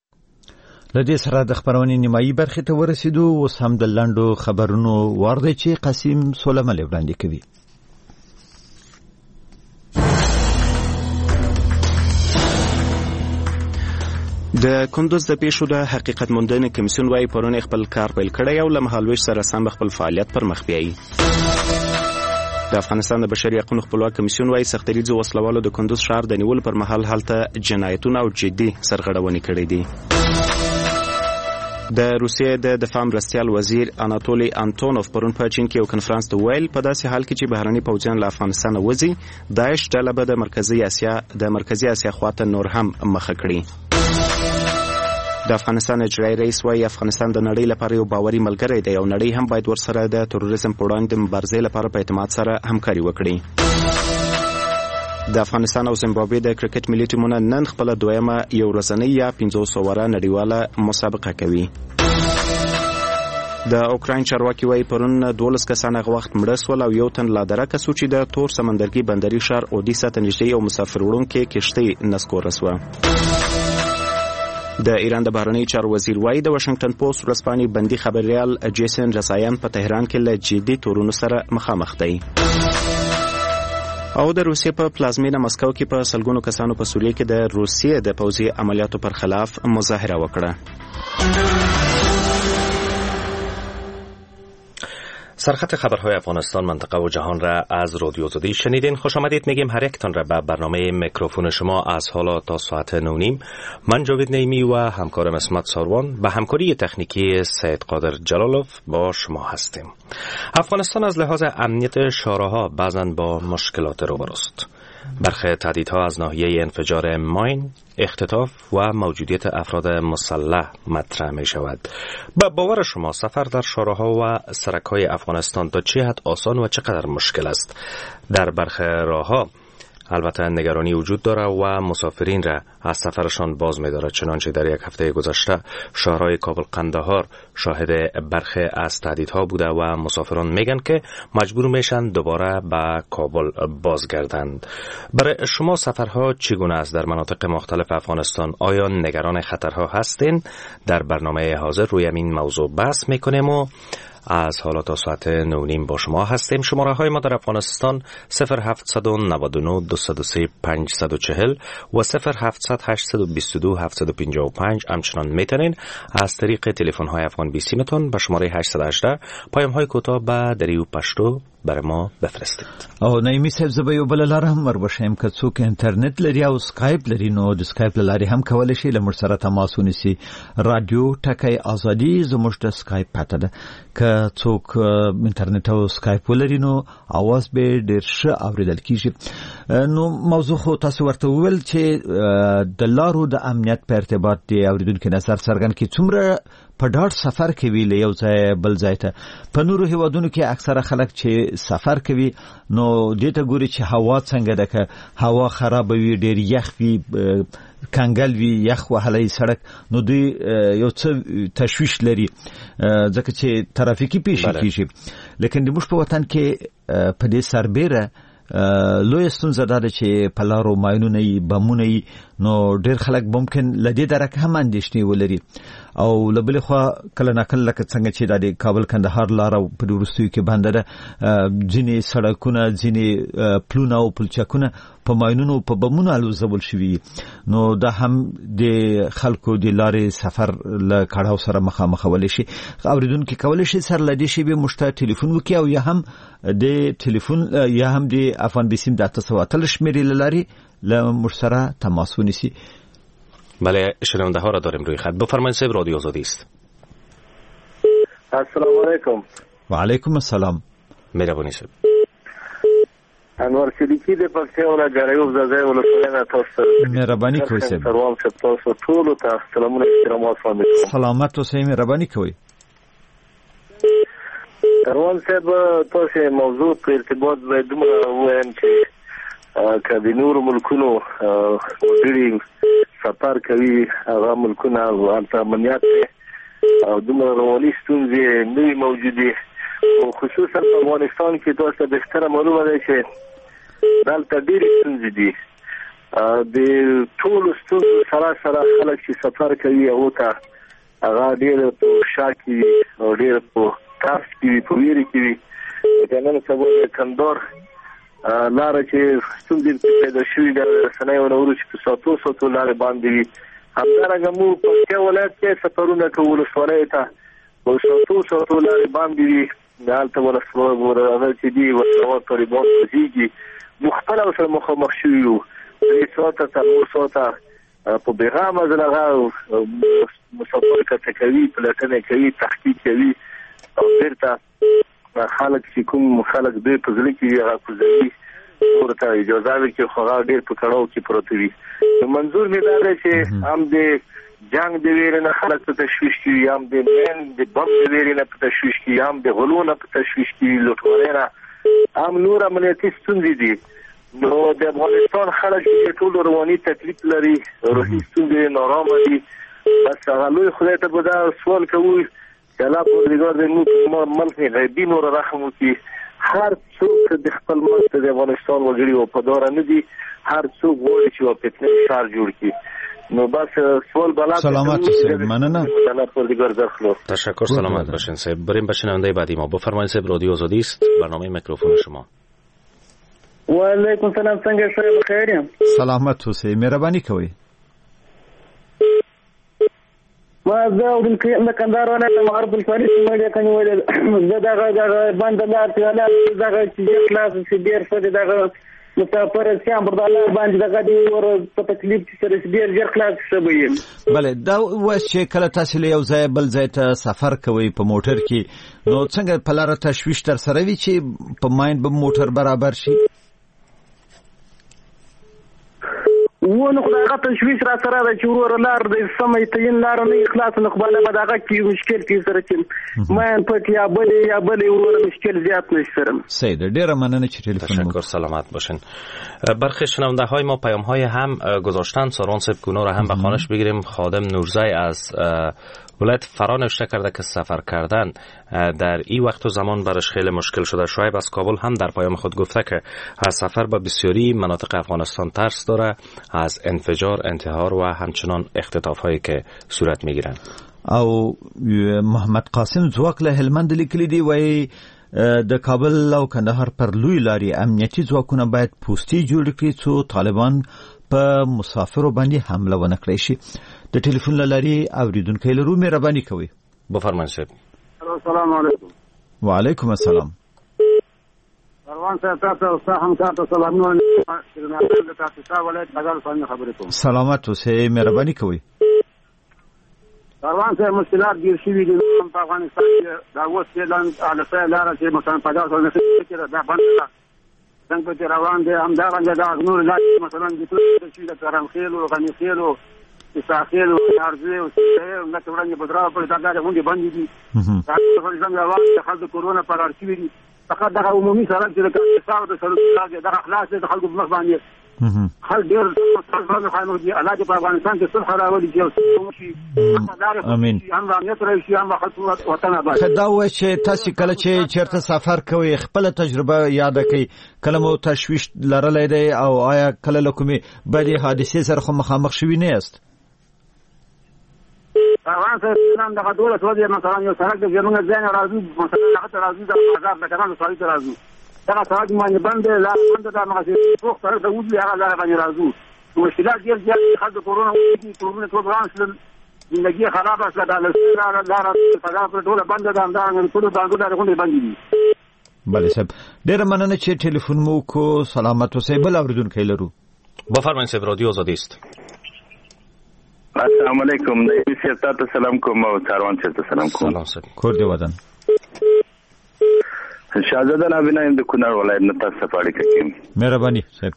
له دې سره د خبرونې نیمایي برخې ته ورسېدو. اوس هم د لنډو خبرونو وار دی چې قاسم سلیماني وړاندې کوي. د کندوز د پیښو د حقیقت موندنې کمیسیون وايي پرون خپل کار پیل کړی او له مهالویش سره سم خپل فعالیت پر مخ بیایي. د افغانستان د بشري حقوقو خپلواک کمیسیون وايي سختریزو وسلوالو د کندوز ښار د نیولو پر مهال هلته جنایتونه او جدي سرغړونې کړې دي. د روسیې د دفاع مرستیال وزیر اناتولی انتونوف پرون په چین کې یو کنفرانس ته ویل په داسې حال کې چې بهرني پوځیان له افغانستان وځي داعش ډله به د مرکزي اسیا خواته نور هم مخه کړي. د افغانستان اجرایي رئیس وايي افغانستان د نړۍ لپاره یو باوري ملګری دی او نړۍ هم باید ورسره د تروریزم په وړاندې مبارزې لپاره په اعتماد سره همکاري وکړي. د افغانستان او زیمبابوې د کرکټ ملي ټیمونه نن خپل دویمه یو ورځنۍ یا 500 اوره نړیواله مسابقه کوي. د اوکراین چارواکي وايي پرون 12 کسان هغه وخت مړه شول او یو تن لا درکه سو چې د تور سمندرګي بندري ښار اودیسا ته نږدې یو مسافر وړونکې کښتۍ نسکوره شوه. د ایران د بهرنیو چارو وزیر وايي د واشنگټن پوسټ ورځپاڼې بندي خبریال جیسن رسایان په تهران کې له جدي تورونو سره مخامخ دی. او د روسیې په پلازمینه مسکو کې په سلګونو کسانو په سوریه کې د روسیې د پوځي عملیاتو پر خلاف مظاهره وکړه. سرخط خبرهای افغانستان منطقه و جهان را از رادیو آزادی شنیدین. خوش آمدید میگیم هر یکتان را به برنامه میکروفون شما از حالا تا ساعت 9:30. من جاوید نعیمی و همکارم اسمت ساروان به همکاری تکنیکی سید قادر جلالوف با شما هستیم. افغانستان از لحاظ امنیت شاراها بعضاً با مشکلات روبروست. برخی تهدیدها از ناحیه انفجار ماین، اختطاف و موجودیت افراد مسلح مطرح می شود. به باور شما سفر در شاراها و سرک‌های افغانستان تا چه حد آسان و چقدر مشکل است؟ در برخی راه‌ها البته نگرانی وجود داره و مسافرین را از سفرشان باز می‌داره، چنانچه در یک هفته گذشته شهرهای کابل قندهار شاهد برخی از تهدیدها بوده و مسافران میگن که مجبور میشن دوباره به کابل بازگردند. برای شما سفرها چگونه است در مناطق مختلف افغانستان؟ آیا نگران خطرها هستین؟ در برنامه حاضر روی این موضوع بحث میکنیم و از حالا تا ساعت 9:30 با شما هستیم. شماره های ما در افغانستان 0799 203 540 و 0700 822 755. همچنان میتونین از طریق تلفن های افغان 20 میتون به شماره 818 پیام های کوتاه به دریو پشتو برای ما بفرستید. او نایمی صاحب زبې یو بل لاره هم وربشم که څوک انټرنیټ لري او سکایپ لري نو د سکایپ لارې هم کولای شي لمر سره تماس ونیسي. رادیو ټکی ازادي زموږ د سکایپ پته ده. که څوک انټرنیټ او سکایپ ولري نو اواز به ډیر ښه اوریدل کیږي. نو موضوع خو تاسو ورته وویل چې د لارو د امنیت په ارتباط دی اوریدونکو نظر څرګند کی څومره په ډاډ سفر کوي له یو ځای بل ځای ته. په نورو هیوادونو کې اکثره خلک چې سفر کوي نو دې ته ګوري چې هوا څنګه ده، که هوا خراب وي، ډیر یخ وي، کنګل وي، یخ وهلی سړک، نو دوی یو څه تشویش لري ځکه چې ترافیکي پیښې کیږي. لیکن د موږ په وطن کې په دې سربېره لوی ستونزه ده چې په لارو ماینونه یې بمونه یې نو ډیر خلک ممکن لدې درک هم اندېښنې ولري. او لبل خو کله ناکله لکه څنګه چې د کابل کندهار لار په وروستیو کې بنده ده، ځینې سړکونه، ځینې پلونه او پلچکونه په ماینونو په بمونو الوزول شوي، نو دا هم د خلکو د لارې سفر له کړهو سره مخامخ ولې شي. اوریدونکو کولای شي سره لدې شي به مشته ټلیفون وکي او یا هم د ټلیفون یا هم د افغان بیسیم د 800 شمیرې لاري له مشتره تماس ونیسي. بله، شنونده ها را داریم روی خط. بفرمایید صاحب، رادیو آزادی است. السلام علیکم. و علیکم السلام. مهربانی صاحب. انور صدیقی د پکتیا ولایت غریب زاده ولسوالۍ تاسو مهرباني کوئ صاحب. سلام تاسو ټول ته سلامونه احترامات وړاندې کوم. سلامت اوسئ، مهرباني کوئ. روان صاحب تاسو موضوع په ارتباط باید دومره وایم چې که د نورو ملکونو وګړي سفر کوي هغه ملکونه هلته امنیت او دومره رواني ستونزې نه وي موجودې، خصوصا په افغانستان کې تاسو ته بهتره معلومه ده چې دلته ډېرې ستونزې دي. د ټولو ستونزو سره خلک چې سفر کوي هغو ته هغه ډېر په شا کې وي او ډېر په ترس کې وي، په ویرې کې وي. لکه نن سبا د کندهار لاره چې ستونزې پیدا شوي د رسنیو نه وروسته په ساتو لارې باندې وي. همدارنګه موږ په پکتیا ولایت کې سفرونه کوو ولسوالۍ ته په ساتو لارې باندې وي. هلته ولسوالۍ چې دي وسلوات طالبان وزېږي، موږ خپله سره مخامخ شوي یو. 3 ساعته 4 ساعته په بېغامه هغه مسافر کته کوي، پلټنې کوي، تحقیق کوي او بیرته خلک چې کوم خلک دوی په ځل کې هغه کوزوي ورته اجازه ورکړي، خو هغه ډېر په کړهو کې پروت وي. منظور مې دا دی چې هم د جنگ د ویرې نه خلک په تشویش کې، هم د بم د ویرې نه په تشویش کې، هم د غلو نه په تشویش کې، لوټمارۍ نه، هم نور امنیتي ستونزې دي. نو د افغانستان خلک ټول رواني تکلیف لري، روحي ستونزې نارامه دي. بس هغه لوی خدای ته به دا سوال کوو چې الله پروردګار دې موږ ملک غیبي نور رحم وکړي. هر څوک د خپل ملک د افغانستان وګړي وفادار نه دي، هر څوک غواړي چې یو فتنه شر جوړ کړي. نو بس سوال بالا سلامت صاحب، مننه. الله پروردګار درخواست. تشکر، سلامت باشین صاحب. بریم به شنونده بعدی ما. بفرمایید صاحب، رادیو آزادی است، برنامه میکروفون شما. و علیکم سلام، څنګه شوی؟ بخیر یم. سلامت اوسئ، مهرباني کوئ. ما زه د کندهار ولایت مغرب الفارس مګه کني ولې دغه باندې لار ته دغه چې کلاس چې ډیر څه دغه مسافر سیام پر الله باندې دغه دی ور په تکلیف سره ډیر کلاس شوی. بله، دا واس چې کله تاسو له یو ځای بل ځای ته سفر کوئ په موټر کې، نو څنګه په لار تشویش تر سره وي چې په ماین به موټر برابر شي؟ ونه خدای هغه تشویش را سره د چورور لار د سمې تین لار نه اخلاص نه خو باندې دغه کې مشکل کې سره چې ما په یا بل ورور مشکل زیات نشترم. سید ډیر مننه چې تلفن تشکر، سلامت باشین. برخی شنونده های ما پیام های هم گذاشتن. سارون صاحب کونا را هم به خانش بگیریم. خادم نورزی از ولایت فرا نوشته کرده که سفر کردن در این وقت و زمان برش خیلی مشکل شده. شعیب از کابل هم در پیام خود گفته که از سفر به بسیاری مناطق افغانستان ترس داره از انفجار، انتحار و همچنان اختطاف هایی که صورت میگیرن. او محمد قاسم ځواک له هلمند لیکلی دی وای د کابل او کندهار پر لوی لاري امنیتي ځواکونه باید پوسټي جوړ کړي څو طالبان په مسافرو باندې حمله ونه کړي شي. د ټلیفون لاري اوریدونکو لرو مهرباني کوي. بفرمایئ. السلام علیکم. وعلیکم السلام. روان صاحب تاسو هم تاسو سلامونه د تاسو ولایت بدل څنګه خبرې کوم. سلامت اوسئ، مهرباني کوي. روان صاحب مشکلات ډیر شوي دي په افغانستان کې. دا اوس اعلان علي لاره چې مثلا په داسې نه کې دا بند څنګه چې روان دي هم دا باندې دا نور لارې مثلا د ټول شي د کرمخیل او غنیخیل او ساحل او ارزه او څه نه څوړنه بدرا په دا غونډې باندې دي. تاسو په ځان راوړل چې خلک کورونا پر ارشیوي دي. فقط دا عمومي سره چې د کار د سره د اخلاص د خلکو په مخ باندې خل ډیر څه خانو دي. الله دې په افغانستان کې صلح راولي چې شي. امين. هم امنیت راشي، هم خلک وطن آباد. خدا و چې تاسو کله چې چیرته سفر کوئ خپل تجربه یاد کړئ. کله مو تشویش لرلای دی او آیا کله لکمه بدی حادثه سره خو مخامخ شوی نه است؟ روان صاحب نن دغه دولت وځي مثلا یو سړک د زمونږ ځای راځي مثلا هغه راځي د بازار د کارانو سړی ته راځي. دا سړک باندې باندې لا باندې د مغازې څوک سره د وځي هغه لاره باندې راځي. مشکلات ډېر زیات خلک کورونا وایي کورونا ټول رانسل زندگی خراب شوه. د لاره په ټول باندې د امدان ټول باندې د غونډې باندې دي. بله صاحب ډېر مننه چې ټلیفون مو کو. سلامت اوسئ. بل اوریدونکو لرو. بفرمایئ صاحب، رادیو آزادی است. السلام علیکم. نبی صاحب ته سلام کوم او ساروان صاحب ته سلام کوم. سلام صاحب. کور دی ودان. شاهزاده نابینا د کونړ ولایت نه تاسو په اړه کې. مهرباني صاحب.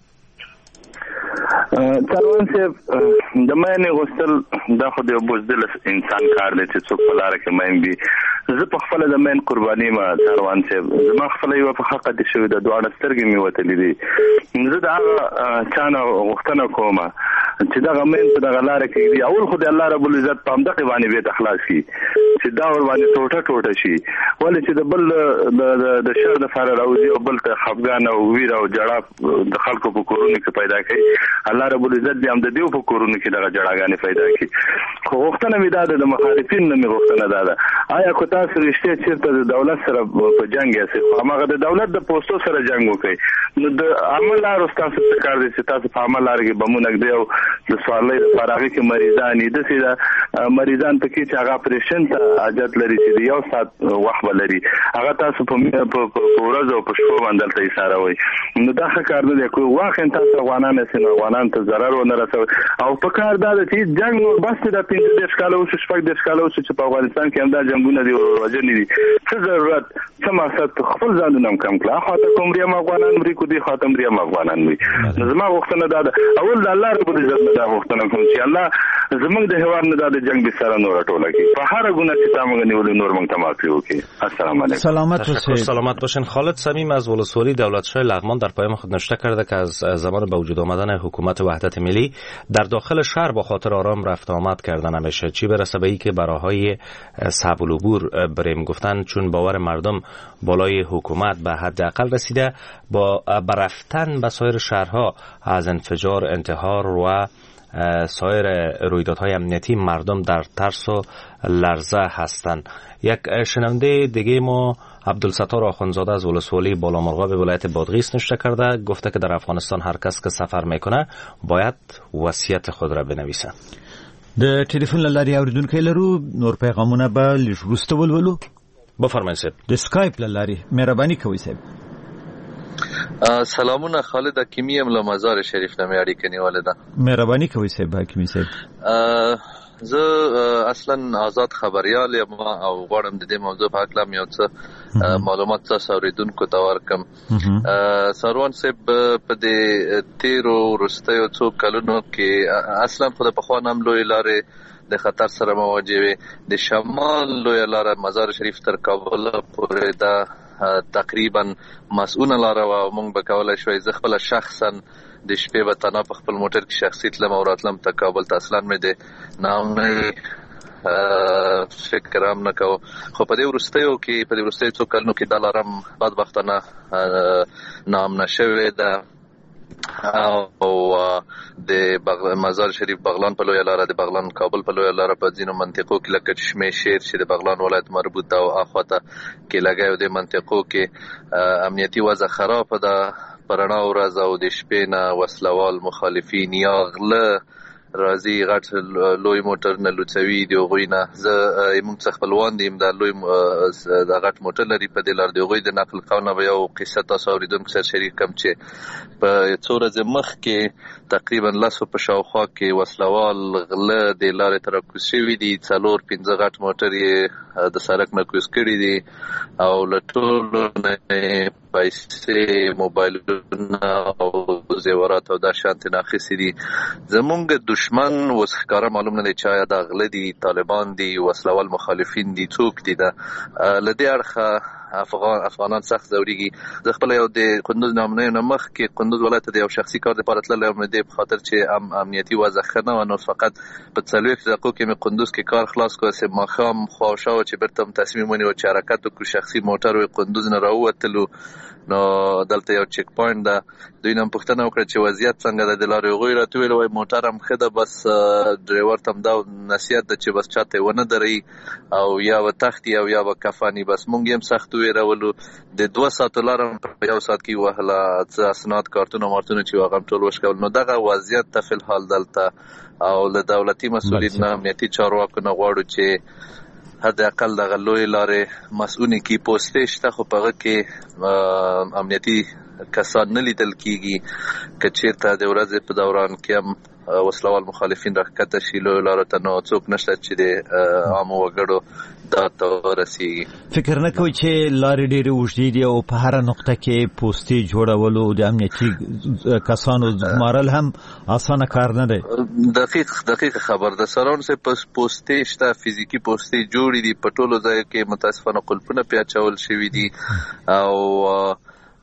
ساروان صاحب د مې غوښتل دا خو د بوزدل انسان کار دی چې څوک په لار کې مې بي. زه په خپل د مین قرباني ما ساروان صاحب زما خپل یو په حق دي شوی د دوه سترګې مې وتلې دي. زه دا چانه غوښتنه کوم چې دا غمن په دغه لار کې دی. اول خو د الله رب العزت په همدغه باندې به اخلاص شي چې دا ور باندې ټوټه شي. ولې چې د بل د شر د فار راوځي او بل ته خفګان او ویر او جړه د خلکو په کورونو کې پیدا کوي. الله رب العزت دې هم د دیو په کورونو کې دغه جړاګانې پیدا کوي. خو غوښتنه مې دا د مخالفین نه مې غوښتنه ده آیا کو تاسو رښتیا چیرته د دولت سره په جنگ یاست؟ هغه د دولت د پوسټو سره جنگ وکړي. نو د عمل لار تاسو څه کار دي چې تاسو په عمل لار کې بمونه کړئ او د سوالۍ لپاره کې مریضان دي چې مریضان ته کې چې هغه اپریشن ته حاجت لري چې یو سات وخت لري هغه تاسو په ورځ او په شپه باندې ته اشاره وي. نو دا ښه کار نه دی. کوم واخین تاسو افغانان سره افغانان ته ضرر ونه رسوي او په کار دا چې جنگ نو بس د 15 کال او 16 کال او چې په افغانستان کې هم دا جنگونه دي ورجنې دي. څه ضرورت څه مقصد خپل ځانونه کم کړه. خاطر کومریا افغانان مری کو دي خاتمریا افغانان وي. زما وختونه دا اول د الله رب العزت دا وختونه کوم چې الله زمونږ د هوار نه د جنگ به سره نور ټوله کی په هر ګونه چې تاسو غنیول نور مونږ ته معافي وکي. السلام علیکم. سلامت باشین. خالد صمیم از ولسوالی دولتشاه لغمان در پیام خود نوشته کرده که از زمان به وجود آمدن حکومت وحدت ملی در داخل شهر با خاطر آرام رفت آمد کردن نمیشه، چی برسه به اینکه براهای صعب العبور بریم گفتن، چون باور مردم بالای حکومت به حداقل رسیده با برفتن به سایر شهرها از انفجار، انتحار و سایر رویدادهای امنیتی مردم در ترس و لرزه هستند. یک شنونده دیگه ما عبدالستار آخوندزاده از ولسوالی بالامرغاب ولایت بادغیس نوشته کرده، گفته که در افغانستان هر کس که سفر میکنه باید وصیت خود را بنویسه. د ټلیفون لاري اوریدونکو لرو نور پیغامونه به لږ ولولو. بفرمایئ صاحب. د سکایپ لاري مهرباني کوئ صاحب. سلامونه خالد حکیمی ام له مزار شریف نه مې اړیکه نیولې ده. مهرباني کوئ صاحب حکیمی صاحب. زه اصلا آزاد خبريال یم او غواړم د دې موضوع په اړه یو څه معلومات تاسو اوریدونکو ته ورکم. سروان صاحب په دې تیرو وروستیو څو کلونو کې اصلا خو د پخوا نام لوی لارې د خطر سره مواجه وي. د شمال لوی لار مزار شریف تر کابل پورې دا تقریبا مسؤونه لار او موږ به کولای شو زه خپل شخصا د شپې به تنها په خپل موټر کې شخصي تلم او راتلم ته کابل ته. اصلا مې د نامه فکر هم نه کوم خو په دې وروستیو څو کلونو کې دا لارم بدبختانه نام نشوي ده او د مزار شریف بغلان په لوی لار د بغلان کابل په لوی لار په ځینو منطقو کې لکه چشمه شیر چې د بغلان ولایت مربوط ده او اخواته کې لګایو د منطقو کې امنیتي وضع خراب ده. پرنا ورځ او د شپې نه وسلوال مخالفین یا غله راځي غټ لوی موټر نه لوڅوي دی غوی نه. زه موږ څخه خپلوان دیم د لوی د غټ موټر لري په دې لار دی غوی د نقل قونه به یو قصه تاسو اوریدونکو سره شریک کوم چې په څو ورځې مخ کې تقریبا لاسو په شاوخوا کې وسلوال غله د لارې تر کوشي دي 4-5 غټ موټر یې د سړک نه کوس کړی دي او لټول نه پیسې موبایلونه او زیورات او دا شانتي ناخسي دي. زمونږ دشمن وسخکاره معلوم نه دی چې دا غله دي طالبان دي وسلوال مخالفین دي څوک دي. دا لدې اړخه افغانان سخت زوريږي. زه خپل یو د قندوز نامنه نه مخ کې قندوز ولایت د یو شخصي کار لپاره تللی یم د خاطر چې امنیتي وضع ښه نه و. فقط په 40 دقیقو کې مې قندوز کې کار خلاص کړ چې ماښام خواوشا و چې برته تصمیم ونیو چې حرکت وکړو. شخصي موټر و قندوز نه راووتلو نو دلته یو چک پوینټ ده. دوی نن پوښتنه وکړه چې وضعیت څنګه ده د لارې غوی راته ویل وای موټر هم ښه ده بس ډرایور ته هم دا نصیحت ده چې بس چاته ونه درئ او یا به تختی او یا به کفانی. بس مونږ هم سخت ویرولو د 2 ساعتو لار په 1 ساعت کې وهله څه اسناد کارتونه مارتونه چې هغه ټول وشکول. نو دغه وضعیت ته فل حال دلته او له دولتي مسؤلین امنیتي چارواکو نه غواړو چې حد اقل دغه لوی لارې مسؤونی کې پوسټې شته خو په هغه کې امنیتي کسان نه لیدل کیږي که چیرته د ورځې په دوران کې هم وسلوال مخالفین راکته شي لوی لارو ته نو څوک نشته چې د عامو وګړو دا ته ورسیږي. فکر نه کوي چې لارې ډېرې اوږدې دي او په هره نقطه کې پوسټې جوړولو د امنیتي کسانو مارل هم اسانه کار نه دی. دقیق خبر ده. سران سه پوسټې شته فزیکی پوسټې جوړې دي په ټولو ځایو کې متاسفانه قلفونه پیاچول شوي دي او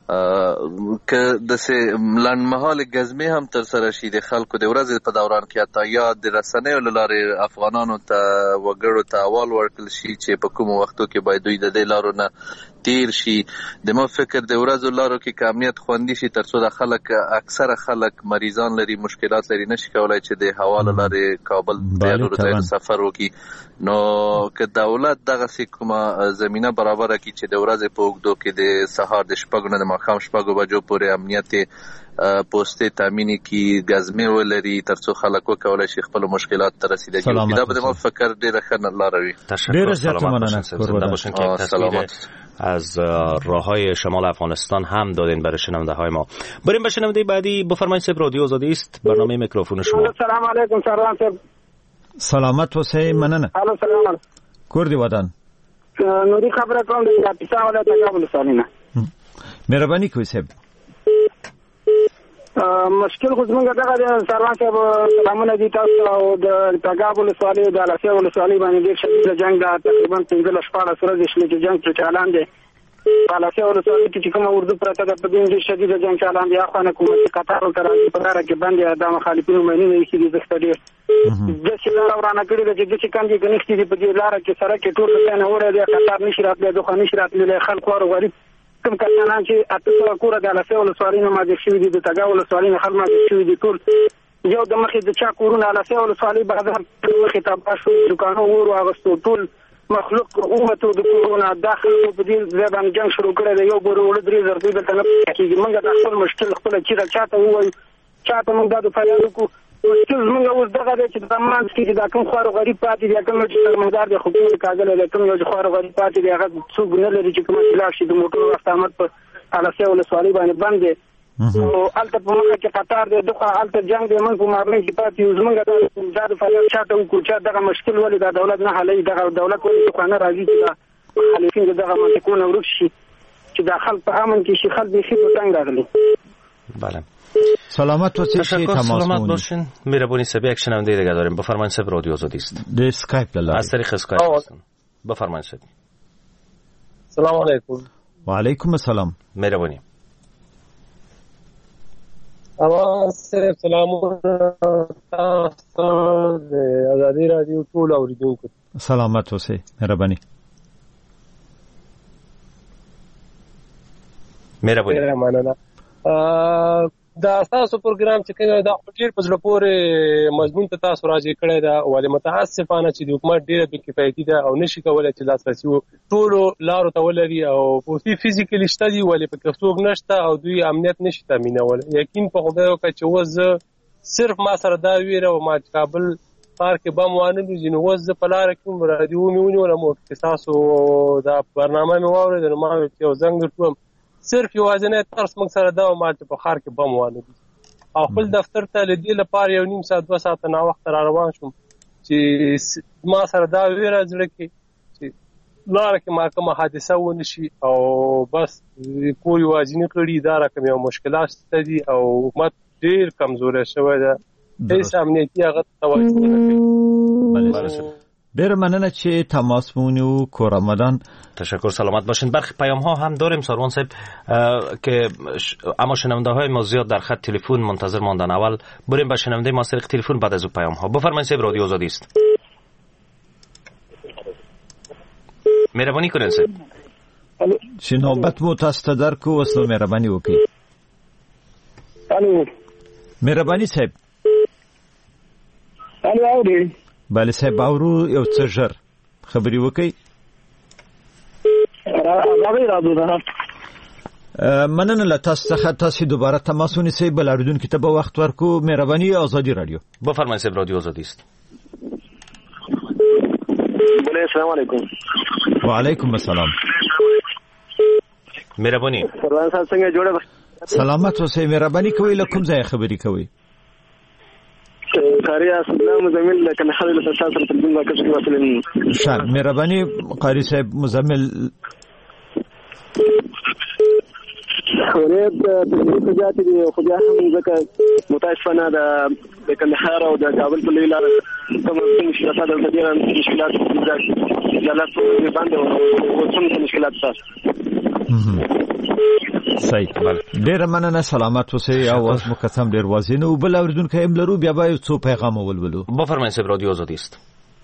که د سه لنډمهاله غزمه هم تر سره شي د خلکو د ورځې په دوران کې اته یا د رسنیو لارې افغانانو ته وګړو ته اول ورکل شي چې په کوم وختو کې باید دوی د دې لارو نه تیر شي. د ما فکر د ورځو لارو کې کامیت خوندي شي ترڅو د خلک اکثره خلک مریضان لري مشکلات لري نشي کولای چې د حواله لارې کابل ته سفر وکړي. نو که دولت دغه کومه زمينه برابر کړي چې د ورځې په وګړو کې د سهار د شپږ نه د ماښام شپږ بجو پورې امنیت پوسټې تامین کی غزمه ولري ترڅو خلک وکولای شي خپل مشکلات ته رسیدګي. دا به ما فکر ډیره ښه لاره وي. ډیره زیاته مننه. سلامت. از راههای شمال افغانستان هم دادین برای شنونده های ما. بریم به شنونده بعدی. بفرمایید صاحب رادیو آزادی است برنامه میکروفون شما. سلام علیکم سروان صاحب. سلامت اوسئ مننه. الو سلام. کوردی ودان. نوری خبره کوم د کاپیسا ولایت کابل سالینه. مهرباني کوئ صاحب. مشکل خو زمونږ دغه د سروان صاحب سلامونه دي تاسو او د تګاب ولسوالۍ د لاسیا ولسوالۍ باندې ډېر شدید جنگ ده. تقریبا 15-14 ورځې شلې چې جنگ په چالان دی. په لاسیا ولسوالۍ کې چې کومه اردو پرته ده په دې ډېر شدید جنگ چالان دی. اخوانه حکومت قطار ورته راځي په لاره کې باندې د مخالفینو مینې نه ایښي دي دښته ډېر داسې لاره ورانه کړې ده چې داسې کندې ګنښتې دي په دې لاره کې سړک کې ټول ځای نه وړی دی. قطار نشي راتلی دخوا نشي راتلی خلک وار غریب کوم کسان چې اته کوره د لاسه ولسوالۍ نه ماده شوي دي د تګا ولسوالۍ نه خلک ماده شوي دي ټول یو د مخې د چا کورونه لاسه ولسوالۍ بازار مخې ته شو دکانو ور واغستو ټول مخلوق اومته د کورونه داخل په دې ځای باندې جنگ شروع کړی دی. یو ګور وړ درې زر دې ته نه کېږي. موږ د خپل مشکل خپل چې چاته وایو چاته موږ د فریاد وکړو مشکل موږ اوس دغه دی چې د مانس کې دا کوم خوار غریب پاتې دی کوم چې سرمایدار دی حکومت کاغله دی کوم یو خوار غریب پاتې دی هغه څوک نه لري چې کوم لاړ شي د موټر وخت آمد په الاسه ولسوالۍ باندې بند دی او الته په مخه کې قطار دی دغه الته جنگ دی موږ په مابین کې پاتې یو زمونږ دا د فریاد چاته وکړو چې دغه مشکل ولې دا دولت نه حلوي دغه دولت ولې خو نه راځي چې دا مخالفین دغه منطقونه ورک شي چې دا خلک په امن کې شي خلک بخیر په څنګه راغلي. بله سلامت سلامت باشین. مهربانی صاحب یک شنونده دیگه داریم. بفرمایید صاحب رادیو آزادی است. د اسکایپ له از طریق اسکایپ هستن. بفرمایید صاحب. سلام علیکم. و علیکم السلام. مهربانی. اما صاحب سلامونه تاسو د آزادی رادیو ټول اوریدونکو. سلامت اوسئ. مهربانی. مهربانی. دا تاسو پروګرام چې کوي دا ډیر په زړه پورې مضمون ته تاسو راځي کړی دا ولې متاسفانه چې د حکومت ډیره بې کفایتي ده او نشي کولای چې لاسرسي ټولو لارو ته ولري او په فزیکلی شته دي ولې په کښتوګ نشته او دوی امنیت نشي تامینول. یقین په خدای وکړه چې وز صرف ما سره دا ویره او ما کابل پار کې بم وانه دي نو وز په لار کې رادیو میونی ولا مو تاسو دا برنامه مې واورید نو ما یو زنګ درتوم صرف یوازینی ترس موږ سره دا ماته په خار کې بم وانه دي او خپل دفتر ته لدی لپاره یو نیم ساعت 2 ساعت نه وخت را روان شوم چې ما سره دا ویره زړه کې چې لار کې ما کومه حادثه ونشي او بس کوی واجنی کړي دا رقم یو مشکلات ستدي او حکومت ډیر کمزور شوی ده هیڅ امنیتي هغه توجه نه کوي. ډیر مننه چې تماس مونږ کو رمضان. تشکر. سلامت باشین. برخی پیام ها هم داریم سروان صاحب که اما شنونده های ما زیاد در خط تلفن منتظر ماندن. اول بریم به شنونده ما طریق تلفن بعد از اون پیام ها. بفرمایید صاحب رادیو آزادی است. مهربانی کنید صاحب. چې نوبت مو تاسو ته درکو وسو مهرباني وکړئ. الو مهرباني صاحب. الو اوري. بله صاحب اورو یو څه ژر خبري وکړئ. مننه له تاسو څخه. تاسو دوباره تماس ونیسئ بل اړیدونکو ته به وخت ورکو. مهرباني آزادی رادیو. بفرمایید صاحب رادیو آزادی است. السلام علیکم. و علیکم السلام. مهرباني. سروان صاحب څنګه جوړه؟ سلامت اوسئ. مهرباني کوئ له کوم ځای خبري کوئ؟ قاری اسلام مزمل کنه خلل فساد سره تلبین ما کښ کې وصلین. شال مهرباني قاری صاحب مزمل خوريب د جاتي دي خو بیا هم ځکه متاسفانه د کندهار او د کابل په لاره کوم مشکلات د ډیر مشکلات د جلات په باندې او څه مشکلات تاسو صحیح. ډیر مننه. سلامت اوسئ. اواز مو قسم ډیر واضح او بل اوریدونکو هم لرو بیا به څو پیغام ولولو. بفرمایید صاحب رادیو آزادی است.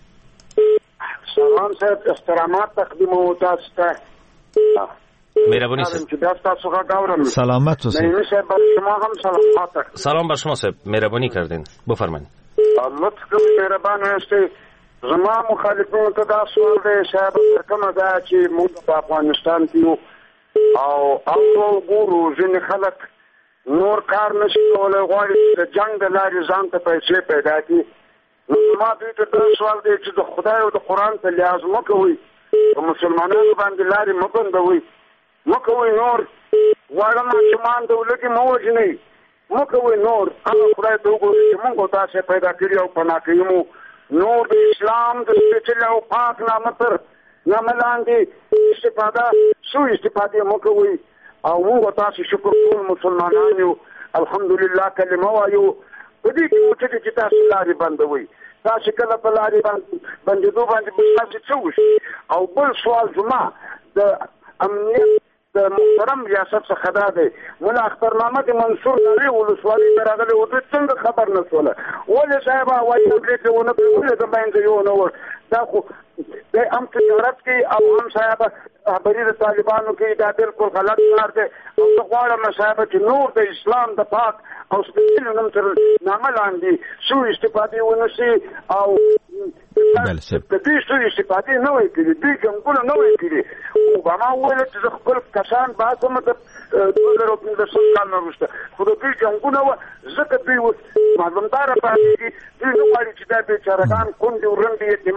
سلام صاحب احترامات تقدیمو تاسو ته. مهربانی صاحب. سلامت اوسئ. شما هم سلامات. سلام بر شما صاحب. مهربانی کردین. بفرمایید. لطف کوئ مهربان اوسئ. زما مخالفینو ته دا سوال دی صاحب کومه دا چې موږ په افغانستان کې او ګورو ځینې خلک نور کار نشي کولی غواړي د جنګ د لارې ځان ته پیسې پیدا کړي. نو زما دوی ته دا سوال دی چې د خدای او د قرآن ته لحاظ مه کوئ په مسلمانانو باندې لارې مه بندوئ مه کوئ نور غواړم ماشومان دولت یې مه وژنئ مه کوئ نور هغه خدای ته وګورئ چې موږ او تاسې پیدا کړي او پناه کوي مو نور د اسلام د سپېڅلي او پاک نامه تر نامه لاندې استفاده سوء استفادې مه کوئ او موږ تاسو شکر ټول مسلمانان یو الحمدلله کلمه وایو په دې کې وچه چې تاسو لارې بندوئ تاسو کله په لارې بندېدو باندې تاسو څه وشي او بل سوال زما د امنیت د محترم ریاست څخه دا دی مولا اخترنامه د منصور نوی ولسوالۍ ته راغلی و دوی څنګه خبر نه شوله ولې صاحب وایي ټبلیټ یې ونه کړې ولې د منځه یې ونه وړ دا خو دی هم تجارت کوي او هم صاحب خبرې د طالبانو کوي دا بالکل غلط کار دی او زه غواړم صاحب چې نور د اسلام د پاک او سپېڅلي نوم تر نامه لاندې سوء استفادې ونه شي او د دوی سوء استفادې نه وای کړي دوی جنګونه نه وای کړي اوباما وویل چې زه خپل کسان باسم د 2015 کال نه وروسته خو د دوی جنګونه وه ځکه دوی اوس معلومداره پاتې دي دوی نه غواړي چې دا بېچارهګان کونډې ورنډې یتیمان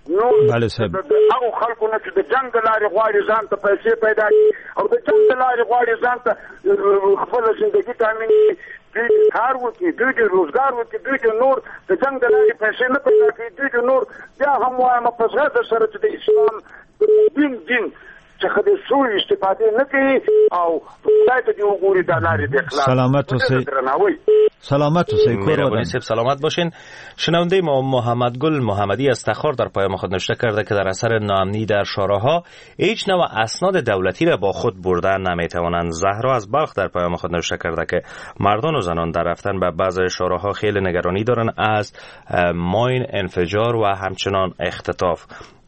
نو بله صاحب هغه خلکو نه چې د جنگ لارې غواړي ځان ته پیسې پیدا کړي او د جنگ لارې غواړي ځان ته خپل ژوندۍ تامین کړي کار وکړي دوی د روزګار وکړي دوی د نور د جنگ لارې پیسې نه پیدا کړي دوی د نور بیا هم وایم په زړه سره چې د اسلام دین چې خدای سو استفاده نه کوي او خدای ته دی وګوري د لارې د اخلاص سلامت اوسئ سلامت اوسئ مهربانی صاحب سلامت باشین. شنونده ما محمد گل محمدی از تخار در پیام خود نوشته کرده که در اثر ناامنی در شوراها هیچ نوع اسناد دولتی را با خود بردن نمیتوانند. زهرا از بلخ در پیام خود نوشته کرده که مردان و زنان در رفتن به بعضی شوراها خیلی نگرانی دارند از ماین انفجار و همچنان اختطاف.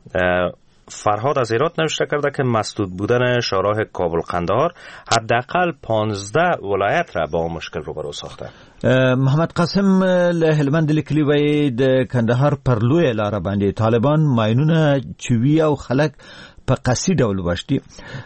فرهاد از ایران نوشته کرده که مسدود بودن شورای کابل قندهار حداقل 15 ولایت را با مشکل روبرو ساخته. محمد قاسم له هلمند لیکلی وای د کندهار پر لوی لار باندې طالبان ماینونه چوي او خلک په قصدي ډول وشتي.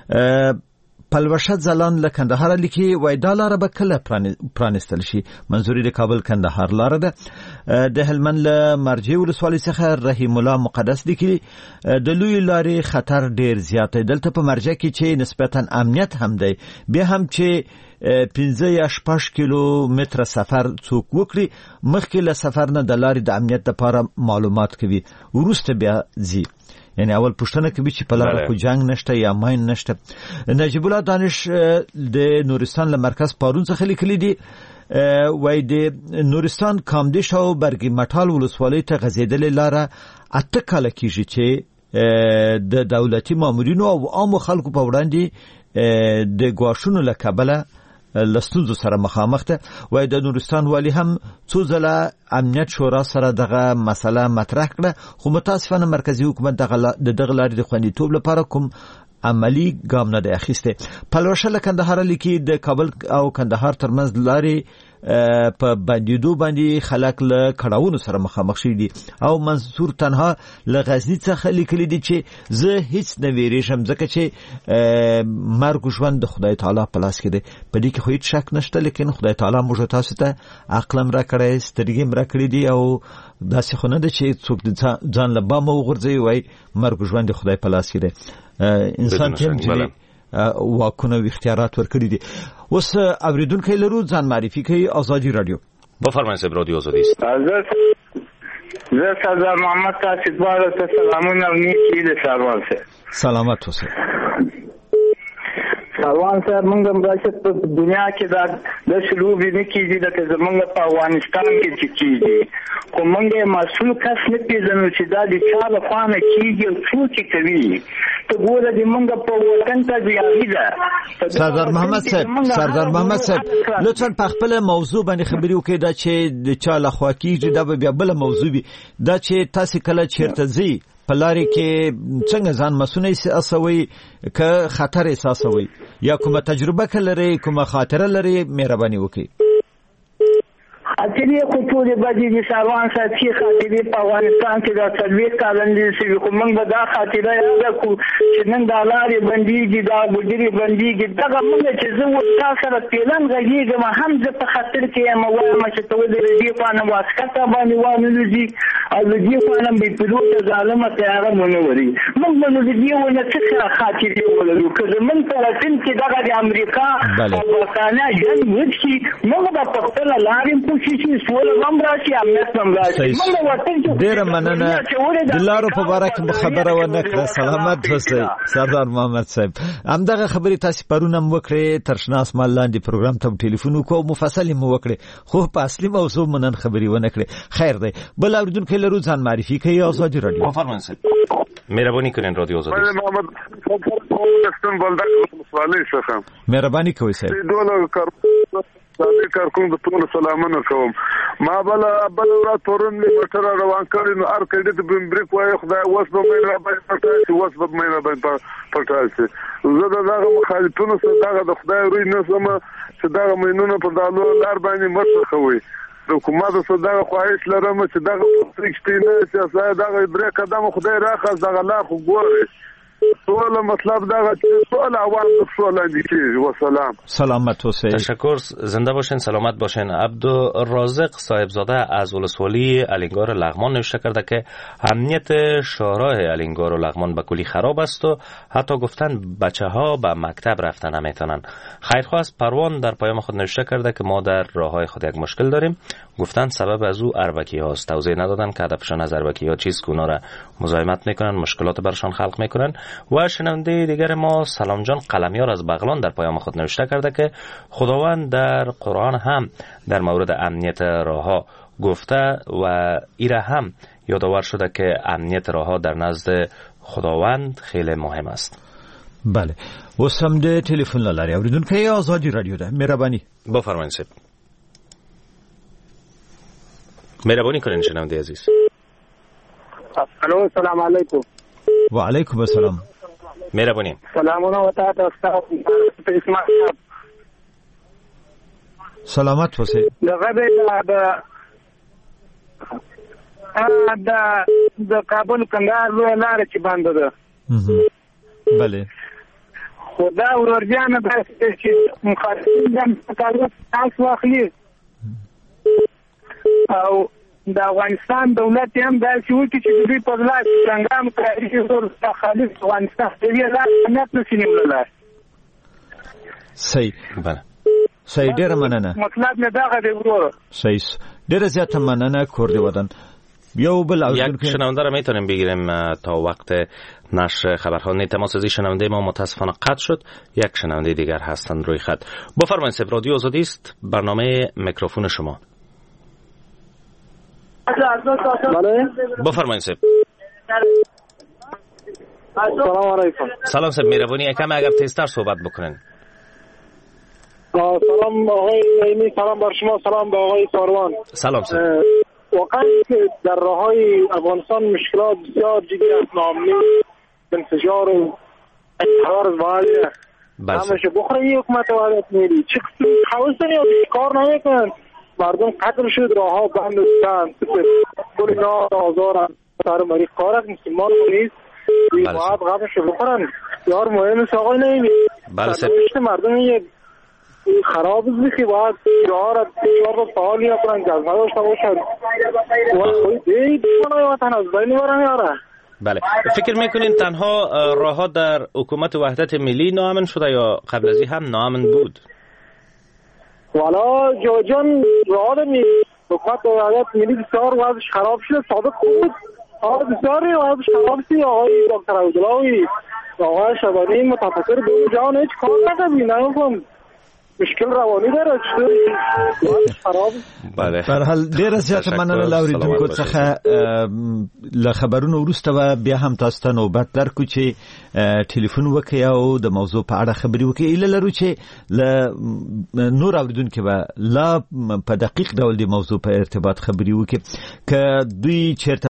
پلوشت زلان له کندهار لیکي وای دا لار به کله پرانستل شي. منظوري د کابل کندهار لار ده. د هلمند له مرجع ولسوالۍ څخه رحیم الله مقدس لیکي د لوی لارې خطر ډیر زیات دی. دلته په مرجع کې چې نسبتا امنیت هم دی بیا هم چې 15 یا 16 کیلومتره سفر څوک وکړي مخکې له سفر نه د لارې د امنیت لپاره معلومات کوي ورسته بیا ځي. یعنی اول پښتنه کوي چې په لاره کې جنگ نشته یا ماین نشته. نجیب الله دانش د نورستان له مرکز پارون څخه لیکلي دي وای د نورستان کامدیش او برګی مټال ولسوالۍ ته غځیدلې لاره اته کال کېږي چې د دولتي مامورینو او عام خلکو په وړاندې د ګواښونو له کبله لستونزو سره مخامخ ده. وای د نورستان والی هم څو ځله امنیت شورا سره دغه مسله مطرح کړه خو متاسفانه مرکزی حکومت دغه لارې د خوندیتوب لپاره کوم عملی ګام نه دی اخیسته. پلوشه له کندهار لیکي د کابل او کندهار ترمنځ لارې په باندېدو باندې خلک له کړهونو سره مخامخ شي دي. او منصور تنها له غزنی څخه لیکلي دي چې زه هیڅ نه ویریږم ځکه چې مرګ ژوند د خدای تعالی په لاس کې دی. په دې کې خو هیڅ شک نشته لیکن خدای تعالی موږ تاسو ته عقل هم راکړی سترګې هم راکړي دي او داسې خو نه ده چې څوک ځان له بامه وغورځوي وای مرګ ژوند د خدای په لاس کې دی. انسان ته واکونه او اختیارات ورکړي دي. اوس اوریدونکو لرو ځان معرفي کوي آزادی رادیو. بفرمایئ صاحب رادیو آزادی است. زه سردار محمد قاصد واره ته سلامونه او نیکی د سروان سره. سلامت اوسئ. سروان صاحب موږ راشه په دنیا کې دا د شلوبې نه کیږي لکه زمونږ په افغانستان کې چې کیږي خو موږ مسؤل کس نه پیژنو چې دا د چا لخوا نه کیږي او څوک کوي. ته ګوره د موږ په وطن ته زیاري ده. سردار محمد صاحب لطفا په خپل موضوع باندې خبرې وکړئ دا چې د چا لخوا کیږي دا به بیا بل موضوع وي. دا چې تاسو کله چیرته ځئ په لارې کې څنګه ځان مسؤل احساسوي که خطر احساسوي یا کومه تجربه لري کومه خاطره لري مهرباني وکړئ. خاطرې خو ټولې بدې دي سروان صاحب چې خاطرې په افغانستان کې دا څلوېښت کالن دي شوي خو موږ به دا خاطره یاده کړو چې نن دا لارې بندېږي دا ګوجرې بندېږي دغه موږ چې زه اوس تا سره پیلن غږېږم هم زه په خطر کې یم وایم چې ته ولې د دې خوا نه واسکټه باندې وانلوځي او د دې خوا نه بې پیلوټه ظالمه طیاره ونه وري موږ به نو د دې ونه څه خاطرې ولرو که زموږ په رسم کې دغه د امریکا او برطانیه ژوند وچکي موږ به په خپله لارې ډیره مننه د لارو په باره کې خبره ونه کړه. سلامت اوسئ سردار محمد صاحب. همدغه خبرې تاسو پرون هم وکړې تر شنه اسمان لاندې پروګرام ته ټلیفون وکړو مفصل مو وکړې خو په اصلي موضوع منن خبرې ونه کړې. خیر دی بل اوریدونکو لرو ځان معرفي کوي آزادی رادیو. بفرمایئ صاحب مهرباني کنین رادیو آزادی. محمد پاکستان بلدک مسوالې څخه مهرباني کوي صاحب. سابق کارکون د ټول سلامونه کوم. ما بل ورځ پرون می موټر روان کړی نو ار کړی د بریک وای خدای وس به مې را باندې پټای وس به مې را باندې پټای زه دغه مخالفونو سره دغه د خدای روی نه سم چې دغه مینونه په دالو لار باندې مرسته کوي. د حکومت سره دغه خواهش لرم چې دغه فکرشتي نه چې دغه درې قدم خدای راخص دغه لا خو ګوري سوال مطلب دا چې سوال عوام د سوال کیږي. والسلام. سلامت اوسئ. تشکر، زنده باشین، سلامت باشین. عبدالرازق صاحبزاده از ولسوالی الینگار و لغمان نوشته کرده که امنیت شهرهای الینگار و لغمان به کلی خراب است و حتی گفتن بچه ها به مکتب رفتن نمیتونن. خیرخواه از پروان در پیام خود نوشته کرده که ما در راههای خود یک مشکل داریم. گفتن سبب از او اربکی هاست. توضیح ندادن که هدفشان از اربکی ها چیست که اونا را مزاحمت میکنن، مشکلات برشان خلق میکنن. و شنونده دیگر ما سلام جان قلمیار از بغلان در پیام خود نوشته کرده که خداوند در قرآن هم در مورد امنیت راهها گفته و ایره هم یادآور شده که امنیت راهها در نزد خداوند خیلی مهم است. بله، وسم د ټلیفون لاري اوریدونکو آزادی رادیو ده. مهرباني بفرمایید صاحب. مهربانی کنین شنونده عزیز. الو، سلام علیکم. و علیکم السلام. مهربانی. سلامونه وتا تاسو ته اسماعیل. سلامت اوسئ. دغه د کابل کندهار لاره چې بنده ده. بله. خدا ورجانه د چې مخالفین د کارو تاسو واخلي او د افغانستان دولت هم دا چې وکړي چې دوی په ځای څنګه کوي چې خالص افغانستان دی نه نسینولای. صحیح. بله. صحیح، ډیره مننه. مطلب نه داغه دی ورور. صحیح، ډیره زیاته مننه. کوردی ودان یک شنونده را میتونیم بگیریم تا وقت نشر خبرها. نه تماس از شنونده ما متاسفانه قطع شد. یک شنونده دیگر هستند روی خط. بفرمایید صاحب، رادیو آزادی است، برنامه میکروفون شما. بله، بفرمایید صاحب. سلام علیکم. سلام صاحب، مهربانی یکم اگر تیزتر صحبت بکنین. سلام آقای نعیمی، سلام بر شما، سلام به آقای ساروان. سلام صاحب. واقعا در راههای افغانستان مشکلات بسیار جدی است. ناامنی، انفجار و انتحار واقعا همشه بخوره حکومت وحدت ملی چه خواستنی کار نمیکنن. مردم قتل شد، راهها بند شدن، کل اینا آزار سر مریخ کارک مسلمان نیست. باید قبلش بخورن. یار مهم است آقای نعیمی. بله صاحب. مردم یه خراب زیخی باید راه را بسیار فعال کنن، جذبه داشته باشن و دید کنای وطن از بین برن یاره. بله، فکر میکنین تنها راهها در حکومت وحدت ملی ناامن شده یا قبل ازی هم ناامن بود؟ والا جان راه حکومت وحدت ملی بسیار وضعش خراب شده. سابق خوب بسیاری وضعش خراب شده. آقای دکتر عبداللهی آقای شبانی متفکر دو جان هیچ کار نکردی نمیکنم. مشکل روانی داره خراب. بله، په هر حال ډیره زیاته مننه لاوریدونکو څخه. له خبرونو وروسته به بیا هم تاسو ته نوبت درکو چې ټلیفون وکړئ او د موضوع په اړه خبرې وکړئ. ایله لرو چې له نور اوریدونکو به لا په دقیق ډول د موضوع په ارتباط خبرې وکړي. که دوی چیرته